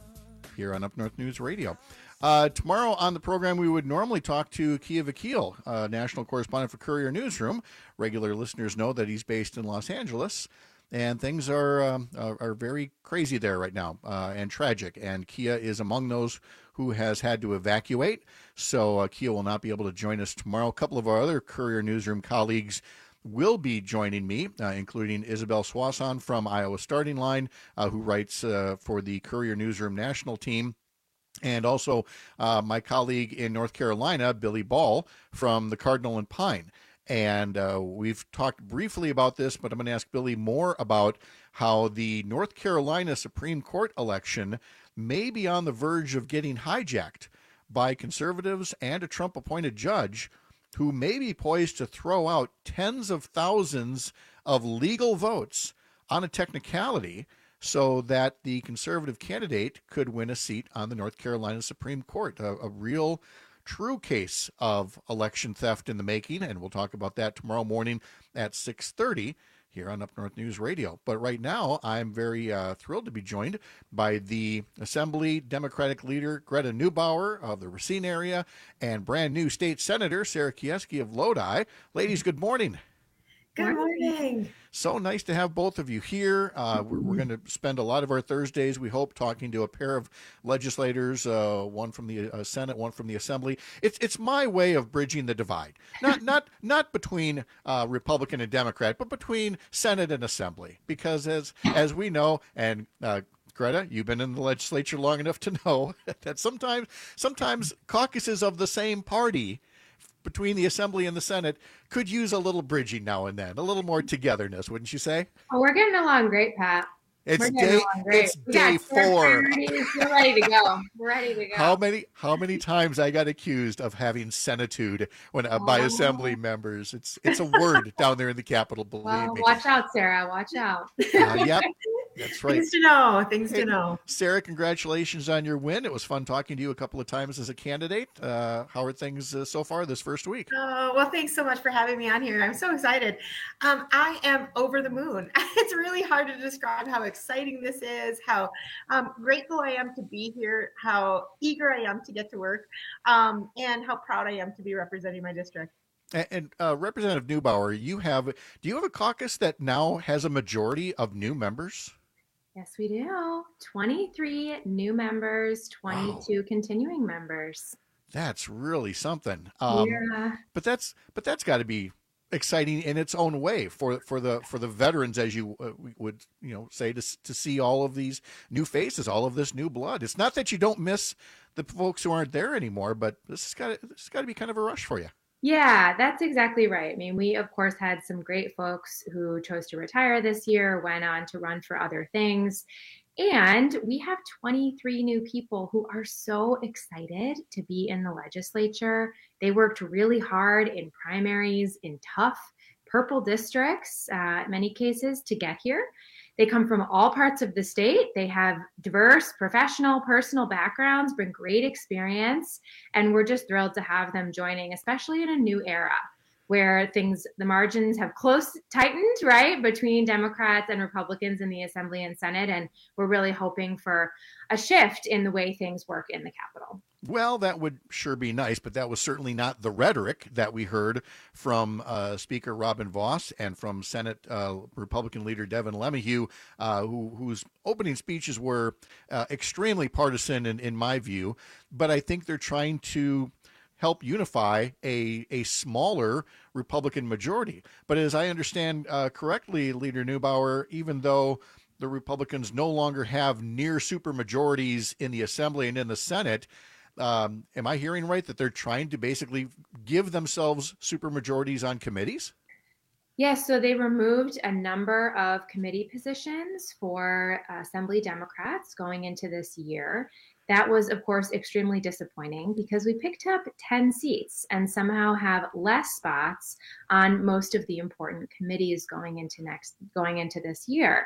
here on Up North News Radio. Tomorrow on the program, we would normally talk to Kia Vakil, national correspondent for Courier Newsroom. Regular listeners know that he's based in Los Angeles, and things are very crazy there right now and tragic. And Kia is among those who has had to evacuate, so Kia will not be able to join us tomorrow. A couple of our other Courier Newsroom colleagues will be joining me, including Isabel Swanson from Iowa Starting Line, who writes for the Courier Newsroom national team. And also my colleague in North Carolina, Billy Ball, from the Cardinal and Pine. And we've talked briefly about this, but I'm going to ask Billy more about how the North Carolina Supreme Court election may be on the verge of getting hijacked by conservatives and a Trump-appointed judge who may be poised to throw out tens of thousands of legal votes on a technicality so that the conservative candidate could win a seat on the North Carolina Supreme Court. A real, true case of election theft in the making, and we'll talk about that tomorrow morning at 6:30 here on Up North News Radio. But right now, I'm very thrilled to be joined by the Assembly Democratic leader Greta Neubauer of the Racine area and brand new state senator Sarah Kieski of Lodi. Ladies, good morning. Good morning. So nice to have both of you here. We're going to spend a lot of our Thursdays, we hope, talking to a pair of legislators, one from the Senate, one from the Assembly. It's my way of bridging the divide, not between Republican and Democrat, but between Senate and Assembly. Because as we know, and Greta, you've been in the legislature long enough to know that sometimes caucuses of the same party between the Assembly and the Senate could use a little bridging now and then, a little more togetherness, wouldn't you say? Oh, we're getting along great, Pat. It's day 4. We're ready to go. We're ready to go. How many times I got accused of having senitude by Assembly members? It's a word down there in the Capitol. Believe me. Watch out, Sarah. Watch out. Yep. That's right. Things to know. Sarah, congratulations on your win. It was fun talking to you a couple of times as a candidate. How are things so far this first week? Well, thanks so much for having me on here. I'm so excited. I am over the moon. It's really hard to describe how exciting this is, how grateful I am to be here, how eager I am to get to work, and how proud I am to be representing my district. And Representative Neubauer, do you have a caucus that now has a majority of new members? Yes, we do. 23 new members, 22 continuing members. That's really something. Yeah. But that's got to be exciting in its own way for the veterans, as you would say, to see all of these new faces, all of this new blood. It's not that you don't miss the folks who aren't there anymore, but this has got to be kind of a rush for you. Yeah, that's exactly right. I mean, we, of course, had some great folks who chose to retire this year, went on to run for other things. And we have 23 new people who are so excited to be in the legislature. They worked really hard in primaries, in tough purple districts, in many cases, to get here. They come from all parts of the state. They have diverse professional, personal backgrounds, bring great experience, and we're just thrilled to have them joining, especially in a new era where the margins have tightened, right, between Democrats and Republicans in the Assembly and Senate, and we're really hoping for a shift in the way things work in the Capitol. Well, that would sure be nice, but that was certainly not the rhetoric that we heard from Speaker Robin Vos and from Senate Republican leader Devin LeMahieu, whose opening speeches were extremely partisan in my view. But I think they're trying to help unify a smaller Republican majority. But as I understand correctly, Leader Neubauer, even though the Republicans no longer have near supermajorities in the Assembly and in the Senate. Am I hearing right that they're trying to basically give themselves supermajorities on committees? Yes, so they removed a number of committee positions for Assembly Democrats going into this year. That was, of course, extremely disappointing because we picked up 10 seats and somehow have less spots on most of the important committees going into this year.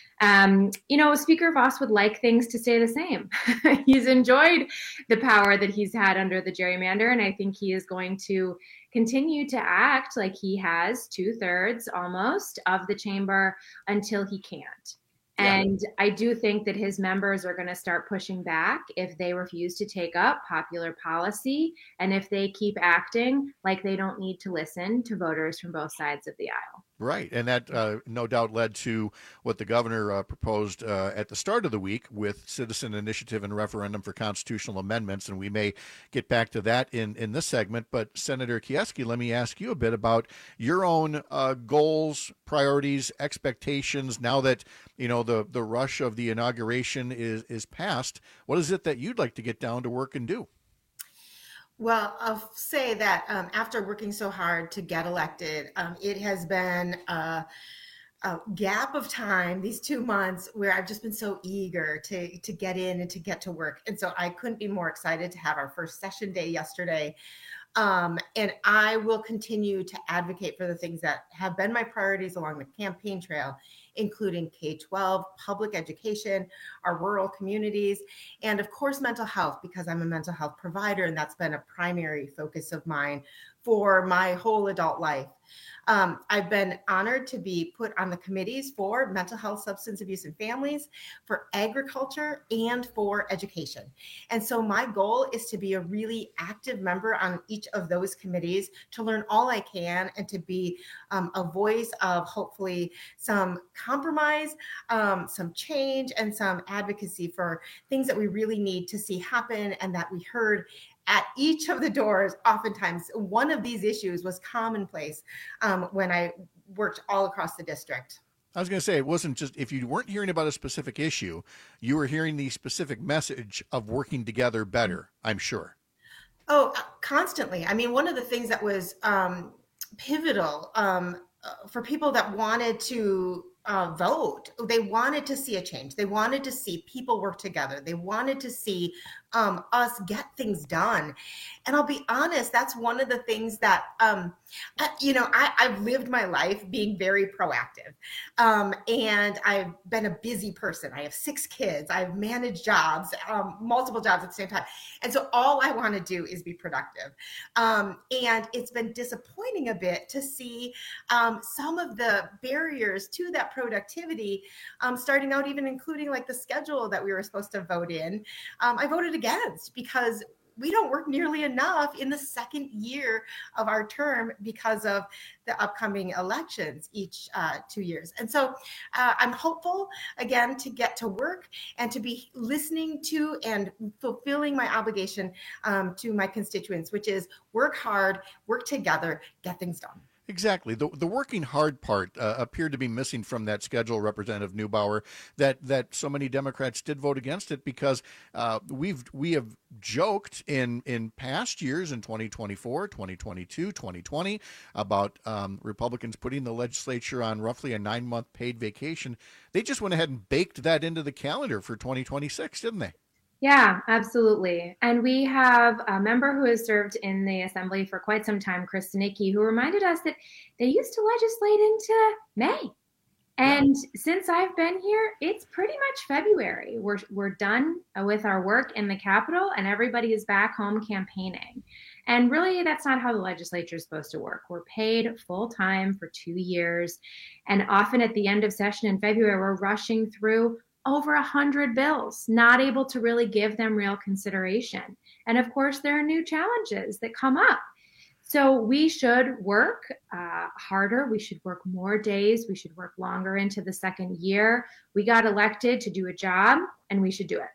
Speaker Voss would like things to stay the same. He's enjoyed the power that he's had under the gerrymander, and I think he is going to continue to act like he has 2/3 almost of the chamber until he can't. And I do think that his members are going to start pushing back if they refuse to take up popular policy and if they keep acting like they don't need to listen to voters from both sides of the aisle. Right. And that no doubt led to what the governor proposed at the start of the week with citizen initiative and referendum for constitutional amendments. And we may get back to that in this segment. But Senator Kieski, let me ask you a bit about your own goals, priorities, expectations now that, the rush of the inauguration is past. What is it that you'd like to get down to work and do? Well, I'll say that after working so hard to get elected, it has been a gap of time, these 2 months, where I've just been so eager to get in and to get to work. And so I couldn't be more excited to have our first session day yesterday. And I will continue to advocate for the things that have been my priorities along the campaign trail, including K-12, public education, our rural communities, and of course, mental health, because I'm a mental health provider, and that's been a primary focus of mine for my whole adult life. I've been honored to be put on the committees for mental health, substance abuse, and families, for agriculture, and for education. And so my goal is to be a really active member on each of those committees, to learn all I can, and to be a voice of hopefully some compromise, some change, and some advocacy for things that we really need to see happen and that we heard at each of the doors. Oftentimes, one of these issues was commonplace when I worked all across the district. I was going to say, it wasn't just, if you weren't hearing about a specific issue, you were hearing the specific message of working together better, I'm sure. Oh, constantly. I mean, one of the things that was pivotal for people that wanted to vote, they wanted to see a change. They wanted to see people work together. They wanted to see us get things done. And I'll be honest, that's one of the things that, I've lived my life being very proactive. And I've been a busy person. I have 6 kids. I've managed jobs, multiple jobs at the same time. And so all I want to do is be productive. And it's been disappointing a bit to see some of the barriers to that productivity, starting out even including like the schedule that we were supposed to vote in. I voted against because we don't work nearly enough in the second year of our term because of the upcoming elections each 2 years. And so I'm hopeful, again, to get to work and to be listening to and fulfilling my obligation to my constituents, which is work hard, work together, get things done. Exactly. The working hard part appeared to be missing from that schedule, Representative Neubauer, that so many Democrats did vote against it because we have joked in past years, in 2024, 2022, 2020, about Republicans putting the legislature on roughly a 9-month paid vacation. They just went ahead and baked that into the calendar for 2026, didn't they? Yeah, absolutely. And we have a member who has served in the Assembly for quite some time, Chris Stanicki, who reminded us that they used to legislate into May. And since I've been here, it's pretty much February. We're done with our work in the Capitol and everybody is back home campaigning. And really, that's not how the legislature is supposed to work. We're paid full time for 2 years. And often at the end of session in February, we're rushing through over 100 bills, not able to really give them real consideration. And of course, there are new challenges that come up. So we should work harder. We should work more days. We should work longer into the second year. We got elected to do a job, and we should do it.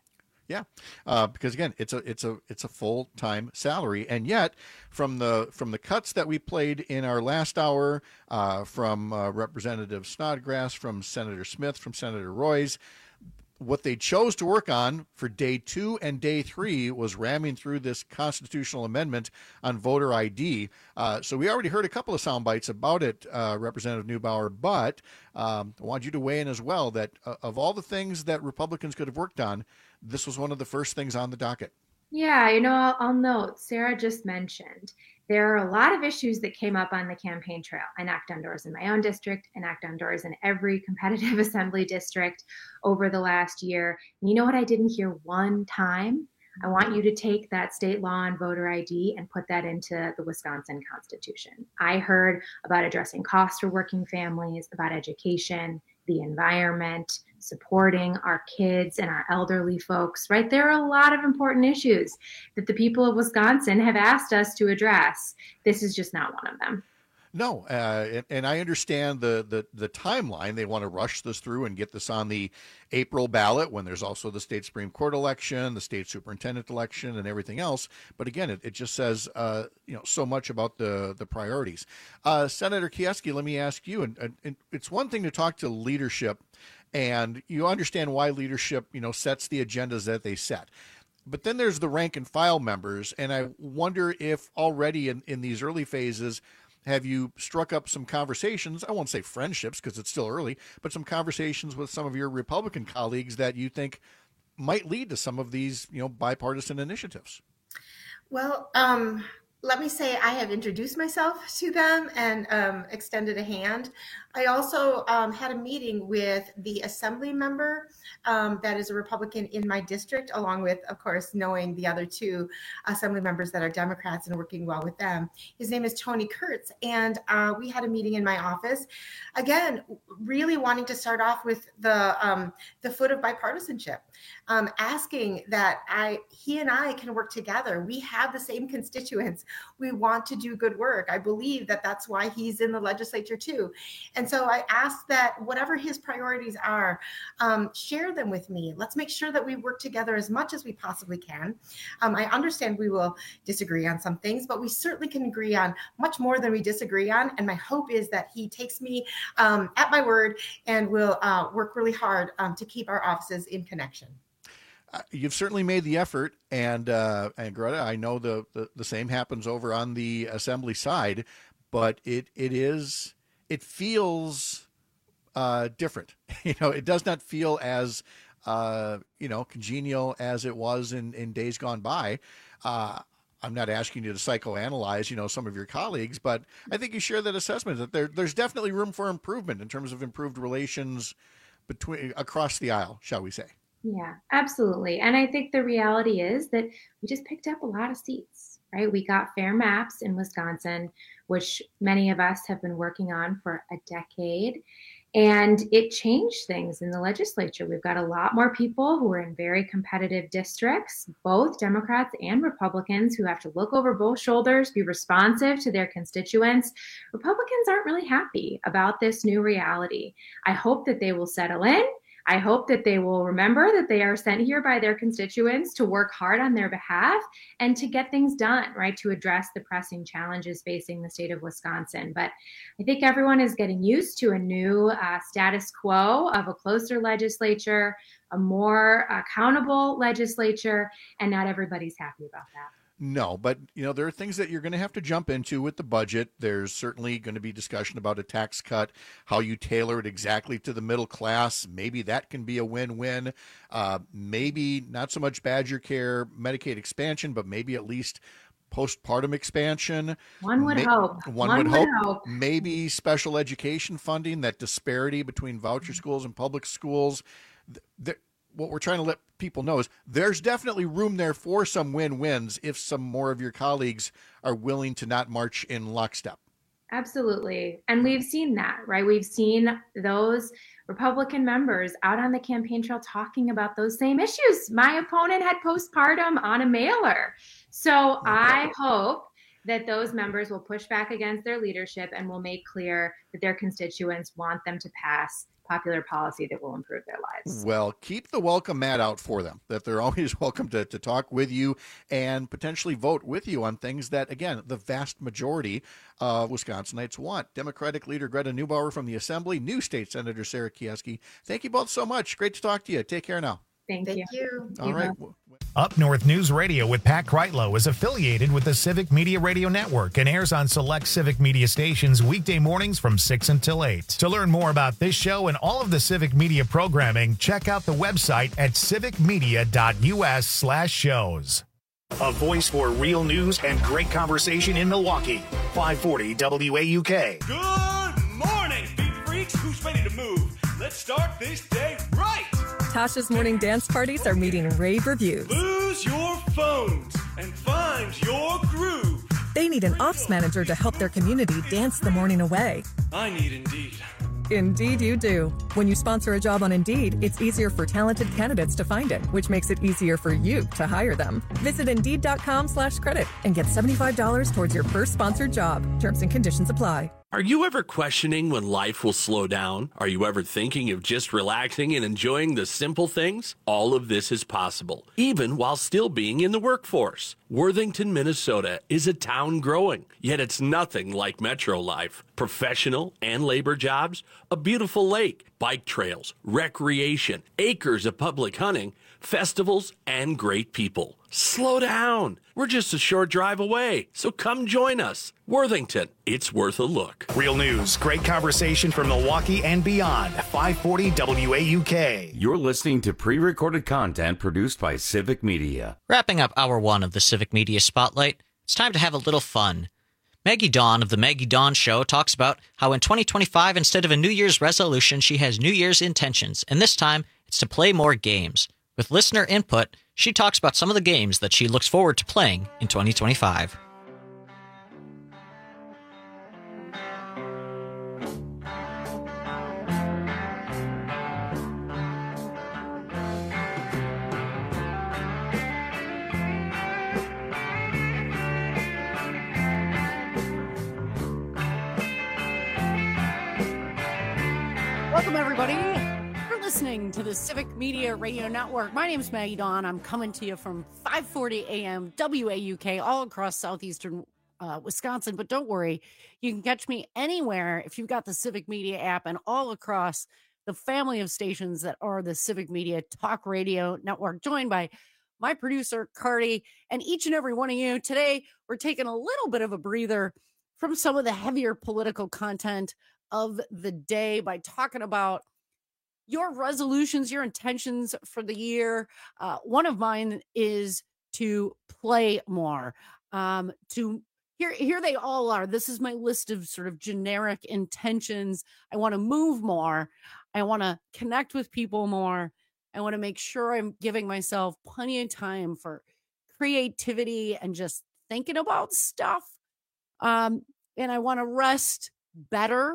Yeah, because again, it's a full-time salary, and yet from the cuts that we played in our last hour, from Representative Snodgrass, from Senator Smith, from Senator Royce, what they chose to work on for day 2 and day 3 was ramming through this constitutional amendment on voter ID. So we already heard a couple of sound bites about it, Representative Neubauer, but I want you to weigh in as well that of all the things that Republicans could have worked on, this was one of the first things on the docket. Yeah, I'll note, Sarah just mentioned, there are a lot of issues that came up on the campaign trail. I knocked on doors in my own district. I knocked on doors in every competitive assembly district over the last year. And you know what I didn't hear one time? I want you to take that state law on voter ID and put that into the Wisconsin Constitution. I heard about addressing costs for working families, about education, the environment, supporting our kids and our elderly folks, right? There are a lot of important issues that the people of Wisconsin have asked us to address. This is just not one of them. No, and I understand the timeline. They want to rush this through and get this on the April ballot when there's also the state Supreme Court election, the state superintendent election, and everything else. But again, it just says so much about the priorities. Senator Kieski, let me ask you, and it's one thing to talk to leadership, and you understand why leadership sets the agendas that they set. But then there's the rank and file members, and I wonder if already in these early phases, have you struck up some conversations? I won't say friendships because it's still early, but some conversations with some of your Republican colleagues that you think might lead to some of these, bipartisan initiatives? Well, let me say I have introduced myself to them and extended a hand. I also had a meeting with the assembly member that is a Republican in my district, along with, of course, knowing the other 2 assembly members that are Democrats and working well with them. His name is Tony Kurtz, and we had a meeting in my office. Again, really wanting to start off with the foot of bipartisanship, asking that he and I can work together. We have the same constituents. We want to do good work. I believe that that's why he's in the legislature too. And so I asked that whatever his priorities are, share them with me. Let's make sure that we work together as much as we possibly can. I understand we will disagree on some things, but we certainly can agree on much more than we disagree on. And my hope is that he takes me at my word and will work really hard to keep our offices in connection. You've certainly made the effort, and Greta, I know the same happens over on the assembly side, but it feels different. It does not feel as congenial as it was in days gone by. I'm not asking you to psychoanalyze, some of your colleagues, but I think you share that assessment that there's definitely room for improvement in terms of improved relations across the aisle, shall we say. Yeah, absolutely. And I think the reality is that we just picked up a lot of seats, right? We got fair maps in Wisconsin, which many of us have been working on for a decade. And it changed things in the legislature. We've got a lot more people who are in very competitive districts, both Democrats and Republicans, who have to look over both shoulders, be responsive to their constituents. Republicans aren't really happy about this new reality. I hope that they will settle in. I hope that they will remember that they are sent here by their constituents to work hard on their behalf and to get things done, right, to address the pressing challenges facing the state of Wisconsin. But I think everyone is getting used to a new status quo of a closer legislature, a more accountable legislature, and not everybody's happy about that. No, but there are things that you're going to have to jump into with the budget. There's certainly going to be discussion about a tax cut, how you tailor it exactly to the middle class. Maybe that can be a win-win. Maybe not so much Badger Care, Medicaid expansion, but maybe at least postpartum expansion. One would hope. One would hope. Maybe special education funding, that disparity between voucher schools and public schools. What we're trying to let people know is there's definitely room there for some win-wins if some more of your colleagues are willing to not march in lockstep. Absolutely. And we've seen that, right? We've seen those Republican members out on the campaign trail talking about those same issues. My opponent had postpartum on a mailer. So I hope that those members will push back against their leadership and will make clear that their constituents want them to pass popular policy that will improve their lives. Well, keep the welcome mat out for them, that they're always welcome to talk with you and potentially vote with you on things that, again, the vast majority of Wisconsinites want. Democratic leader Greta Neubauer from the Assembly, new state Senator Sarah Kieski. Thank you both so much. Great to talk to you. Take care now. Thank you. All right. Up North News Radio with Pat Kreitlow is affiliated with the Civic Media Radio Network and airs on select Civic Media stations weekday mornings from 6 until 8. To learn more about this show and all of the Civic Media programming, check out the website at civicmedia.us/shows. A voice for real news and great conversation in Milwaukee. 540 WAUK. Good morning, beat freaks. Who's ready to move? Let's start this day right. Tasha's morning dance parties are meeting rave reviews. Lose your phones and find your groove. They need an ops manager to help their community dance the morning away. I need Indeed. Indeed you do. When you sponsor a job on Indeed, it's easier for talented candidates to find it, which makes it easier for you to hire them. Visit Indeed.com/credit and get $75 towards your first sponsored job. Terms and conditions apply. Are you ever questioning when life will slow down? Are you ever thinking of just relaxing and enjoying the simple things? All of this is possible, even while still being in the workforce. Worthington, Minnesota is a town growing, yet it's nothing like metro life. Professional and labor jobs, a beautiful lake, bike trails, recreation, acres of public hunting, festivals, and great people. Slow down. We're just a short drive away, so come join us. Worthington, it's worth a look. Real news, great conversation from Milwaukee and beyond. 540 WAUK. You're listening to pre-recorded content produced by Civic Media. Wrapping up hour one of the Civic Media Spotlight, it's time to have a little fun. Maggie Dawn of The Maggie Dawn Show talks about how in 2025, instead of a New Year's resolution, she has New Year's intentions, and this time it's to play more games. With listener input, she talks about some of the games that she looks forward to playing in 2025. Welcome, everybody. You're listening to the Civic Media Radio Network. My name is Maggie Dawn. I'm coming to you from 540 AM WAUK all across southeastern Wisconsin. But don't worry, you can catch me anywhere if you've got the Civic Media app and all across the family of stations that are the Civic Media Talk Radio Network, joined by my producer, Cardi, and each and every one of you. Today, we're taking a little bit of a breather from some of the heavier political content of the day by talking about your resolutions, your intentions for the year. One of mine is to play more. Here they all are. This is my list of sort of generic intentions. I want to move more. I want to connect with people more. I want to make sure I'm giving myself plenty of time for creativity and just thinking about stuff. And I want to rest better.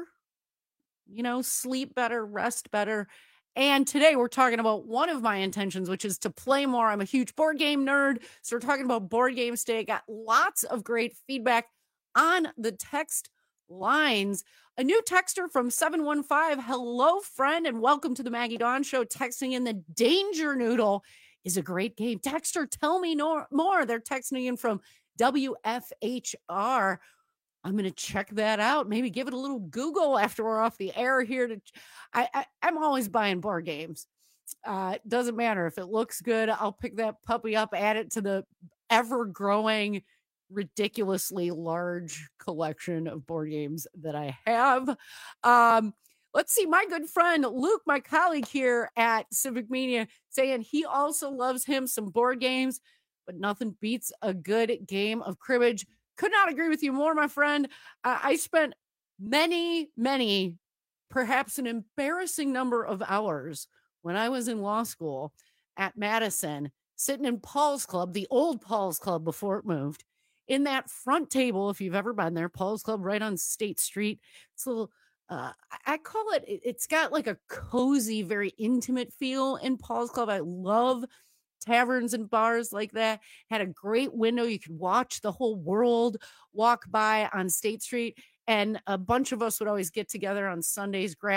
Sleep better, rest better. And today we're talking about one of my intentions, which is to play more. I'm a huge board game nerd. So we're talking about board games today. Got lots of great feedback on the text lines. A new texter from 715. Hello, friend, and welcome to the Maggie Dawn Show. Texting in the Danger Noodle is a great game. Texter, tell me more. They're texting in from WFHR. I'm going to check that out. Maybe give it a little Google after we're off the air here. I'm always buying board games. It doesn't matter. If it looks good, I'll pick that puppy up, add it to the ever-growing, ridiculously large collection of board games that I have. Let's see. My good friend, Luke, my colleague here at Civic Media, saying he also loves him some board games, but nothing beats a good game of cribbage. Could not agree with you more, my friend. I spent many, perhaps an embarrassing number of hours when I was in law school at Madison, sitting in Paul's Club, the old Paul's Club before it moved, in that front table, if you've ever been there, Paul's Club right on State Street. It's a little, I call it's got like a cozy, very intimate feel in Paul's Club. I love taverns and bars like that. Had a great window. You could watch the whole world walk by on State Street. And a bunch of us would always get together on Sundays, grab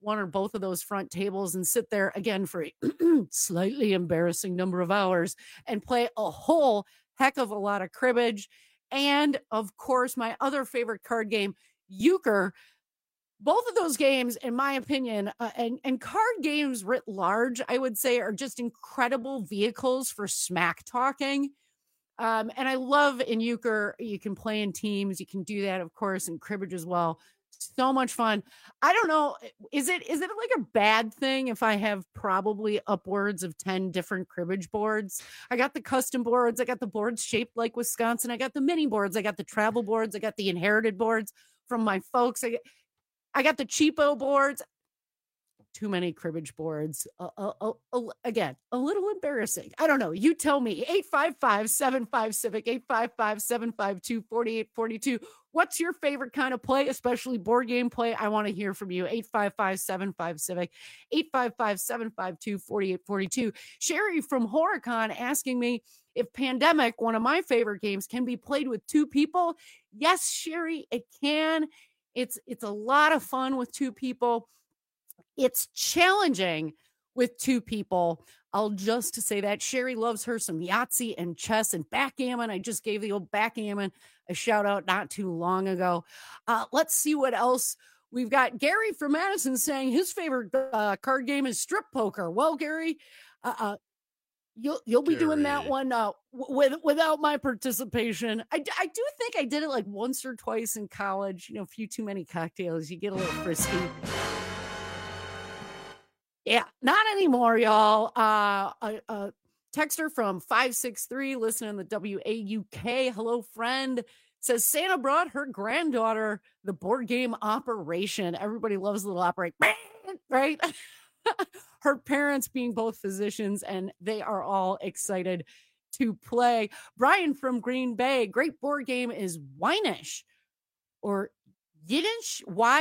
one or both of those front tables and sit there again for a slightly embarrassing number of hours and play a whole heck of a lot of cribbage. And of course, my other favorite card game, Euchre. Both of those games, in my opinion, and card games writ large, I would say, are just incredible vehicles for smack talking. And I love in Euchre, you can play in teams. You can do that, of course, in cribbage as well. So much fun. I don't know. Is it like a bad thing if I have probably upwards of 10 different cribbage boards? I got the custom boards. I got the boards shaped like Wisconsin. I got the mini boards. I got the travel boards. I got the inherited boards from my folks. I got the cheapo boards. Too many cribbage boards. Again, a little embarrassing. I don't know. You tell me. 855-75-CIVIC, 855-752-4842. What's your favorite kind of play, especially board game play? I want to hear from you. 855-75-CIVIC, 855-752-4842. Sherry from Horicon asking me if Pandemic, one of my favorite games, can be played with two people. Yes, Sherry, it can. It's a lot of fun with two people. It's challenging with two people. I'll just say that Sherry loves her some Yahtzee and chess and backgammon. I just gave the old backgammon a shout out not too long ago. Let's see what else we've got. Gary from Madison saying his favorite card game is strip poker. Well, Gary, you'll be doing that one without my participation. I do think I did it like once or twice in college. A few too many cocktails, you get a little frisky. Yeah, not anymore, y'all. A texter from 563 listening to the WAUK. Hello, friend. Says Santa brought her granddaughter the board game Operation. Everybody loves a little Operation, right? Her parents being both physicians, and they are all excited to play. Brian from Green Bay. Great board game is Winish or Yiddish,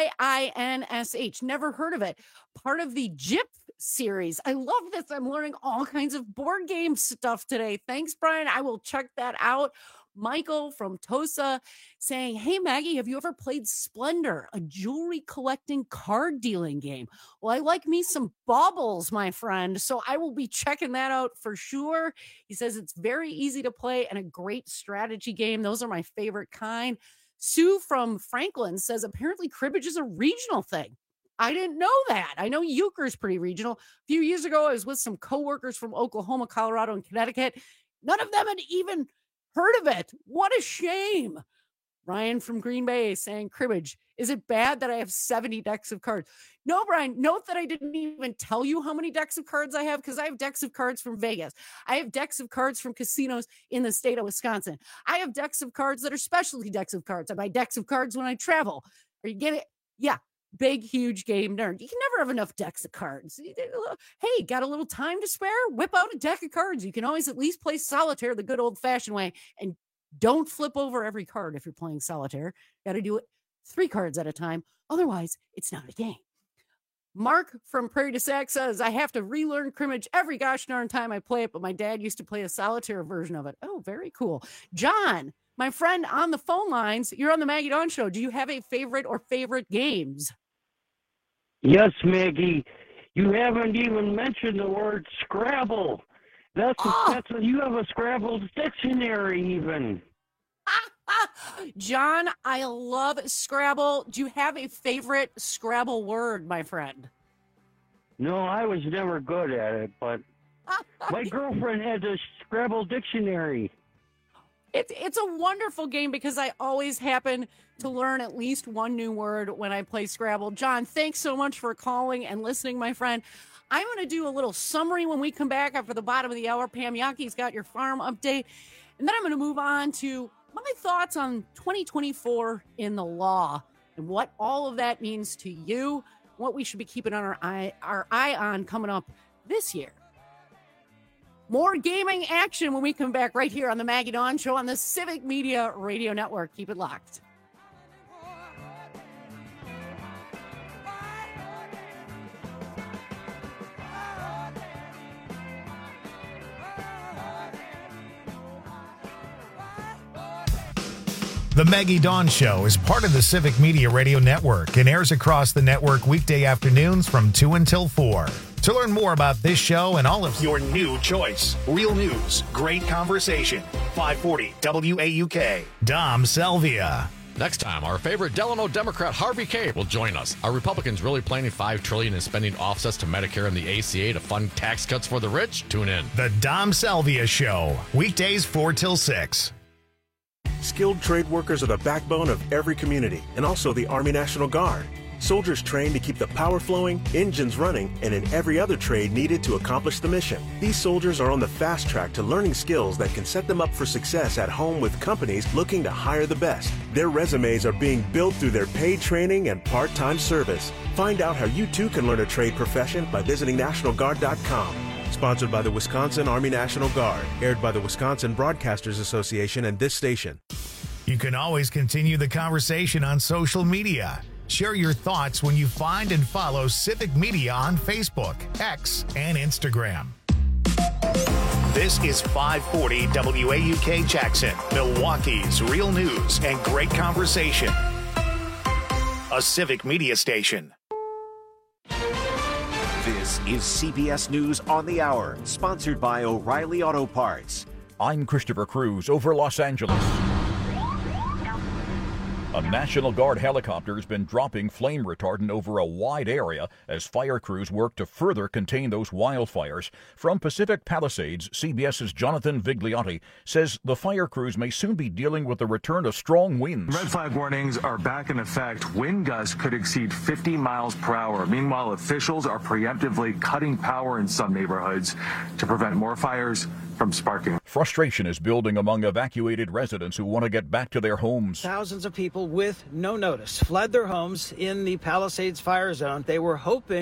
Yinsh. Never heard of it. Part of the JIP series. I love this. I'm learning all kinds of board game stuff today. Thanks, Brian. I will check that out. Michael from Tosa saying, hey, Maggie, have you ever played Splendor, a jewelry collecting card dealing game? Well, I like me some baubles, my friend, so I will be checking that out for sure. He says it's very easy to play and a great strategy game. Those are my favorite kind. Sue from Franklin says apparently cribbage is a regional thing. I didn't know that. I know Euchre is pretty regional. A few years ago, I was with some coworkers from Oklahoma, Colorado, and Connecticut. None of them had even heard of it. What a shame. Ryan from Green Bay saying cribbage. Is it bad that I have 70 decks of cards? No, Brian, note that I didn't even tell you how many decks of cards I have because I have decks of cards from Vegas. I have decks of cards from casinos in the state of Wisconsin. I have decks of cards that are specialty decks of cards. I buy decks of cards when I travel. Are you getting it? Yeah. Big, huge game nerd. You can never have enough decks of cards. Hey, got a little time to spare? Whip out a deck of cards. You can always at least play solitaire the good old-fashioned way, and don't flip over every card if you're playing solitaire. Got to do it 3 cards at a time. Otherwise, it's not a game. Mark from Prairie du Sac says, I have to relearn cribbage every gosh darn time I play it, but my dad used to play a solitaire version of it. Oh, very cool. John, my friend on the phone lines, you're on the Maggie Dawn Show. Do you have a favorite or favorite games? Yes, Maggie. You haven't even mentioned the word Scrabble. That's you have a Scrabble dictionary even. John, I love Scrabble. Do you have a favorite Scrabble word, my friend? No, I was never good at it, but my girlfriend had a Scrabble dictionary. It's a wonderful game because I always happen to learn at least one new word when I play Scrabble. John, thanks so much for calling and listening, my friend. I'm going to do a little summary when we come back after the bottom of the hour. Pam Yaki's got your farm update. And then I'm going to move on to my thoughts on 2024 in the law and what all of that means to you, what we should be keeping on our eye on coming up this year. More gaming action when we come back right here on the Maggie Dawn Show on the Civic Media Radio Network. Keep it locked. The Maggie Dawn Show is part of the Civic Media Radio Network and airs across the network weekday afternoons from 2 until 4. To learn more about this show and all of your new choice, real news, great conversation, 540 WAUK. Dom Salvia. Next time, our favorite Delano Democrat Harvey Kaye will join us. Are Republicans really planning $5 trillion in spending offsets to Medicare and the ACA to fund tax cuts for the rich? Tune in. The Dom Salvia Show, weekdays 4 till 6. Skilled trade workers are the backbone of every community and also the Army National Guard. Soldiers trained to keep the power flowing, engines running, and in every other trade needed to accomplish the mission. These soldiers are on the fast track to learning skills that can set them up for success at home with companies looking to hire the best. Their resumes are being built through their paid training and part-time service. Find out how you too can learn a trade profession by visiting NationalGuard.com. Sponsored by the Wisconsin Army National Guard. Aired by the Wisconsin Broadcasters Association and this station. You can always continue the conversation on social media. Share your thoughts when you find and follow Civic Media on Facebook, X, and Instagram. This is 540 WAUK Jackson, Milwaukee's real news and great conversation. A Civic Media station. This is CBS News on the Hour, sponsored by O'Reilly Auto Parts. I'm Christopher Cruz over Los Angeles. A National Guard helicopter has been dropping flame retardant over a wide area as fire crews work to further contain those wildfires. From Pacific Palisades, CBS's Jonathan Vigliotti says the fire crews may soon be dealing with the return of strong winds. Red flag warnings are back in effect. Wind gusts could exceed 50 miles per hour. Meanwhile, officials are preemptively cutting power in some neighborhoods to prevent more fires from sparking. Frustration is building among evacuated residents who want to get back to their homes. Thousands of people with no notice fled their homes in the Palisades fire zone. They were hoping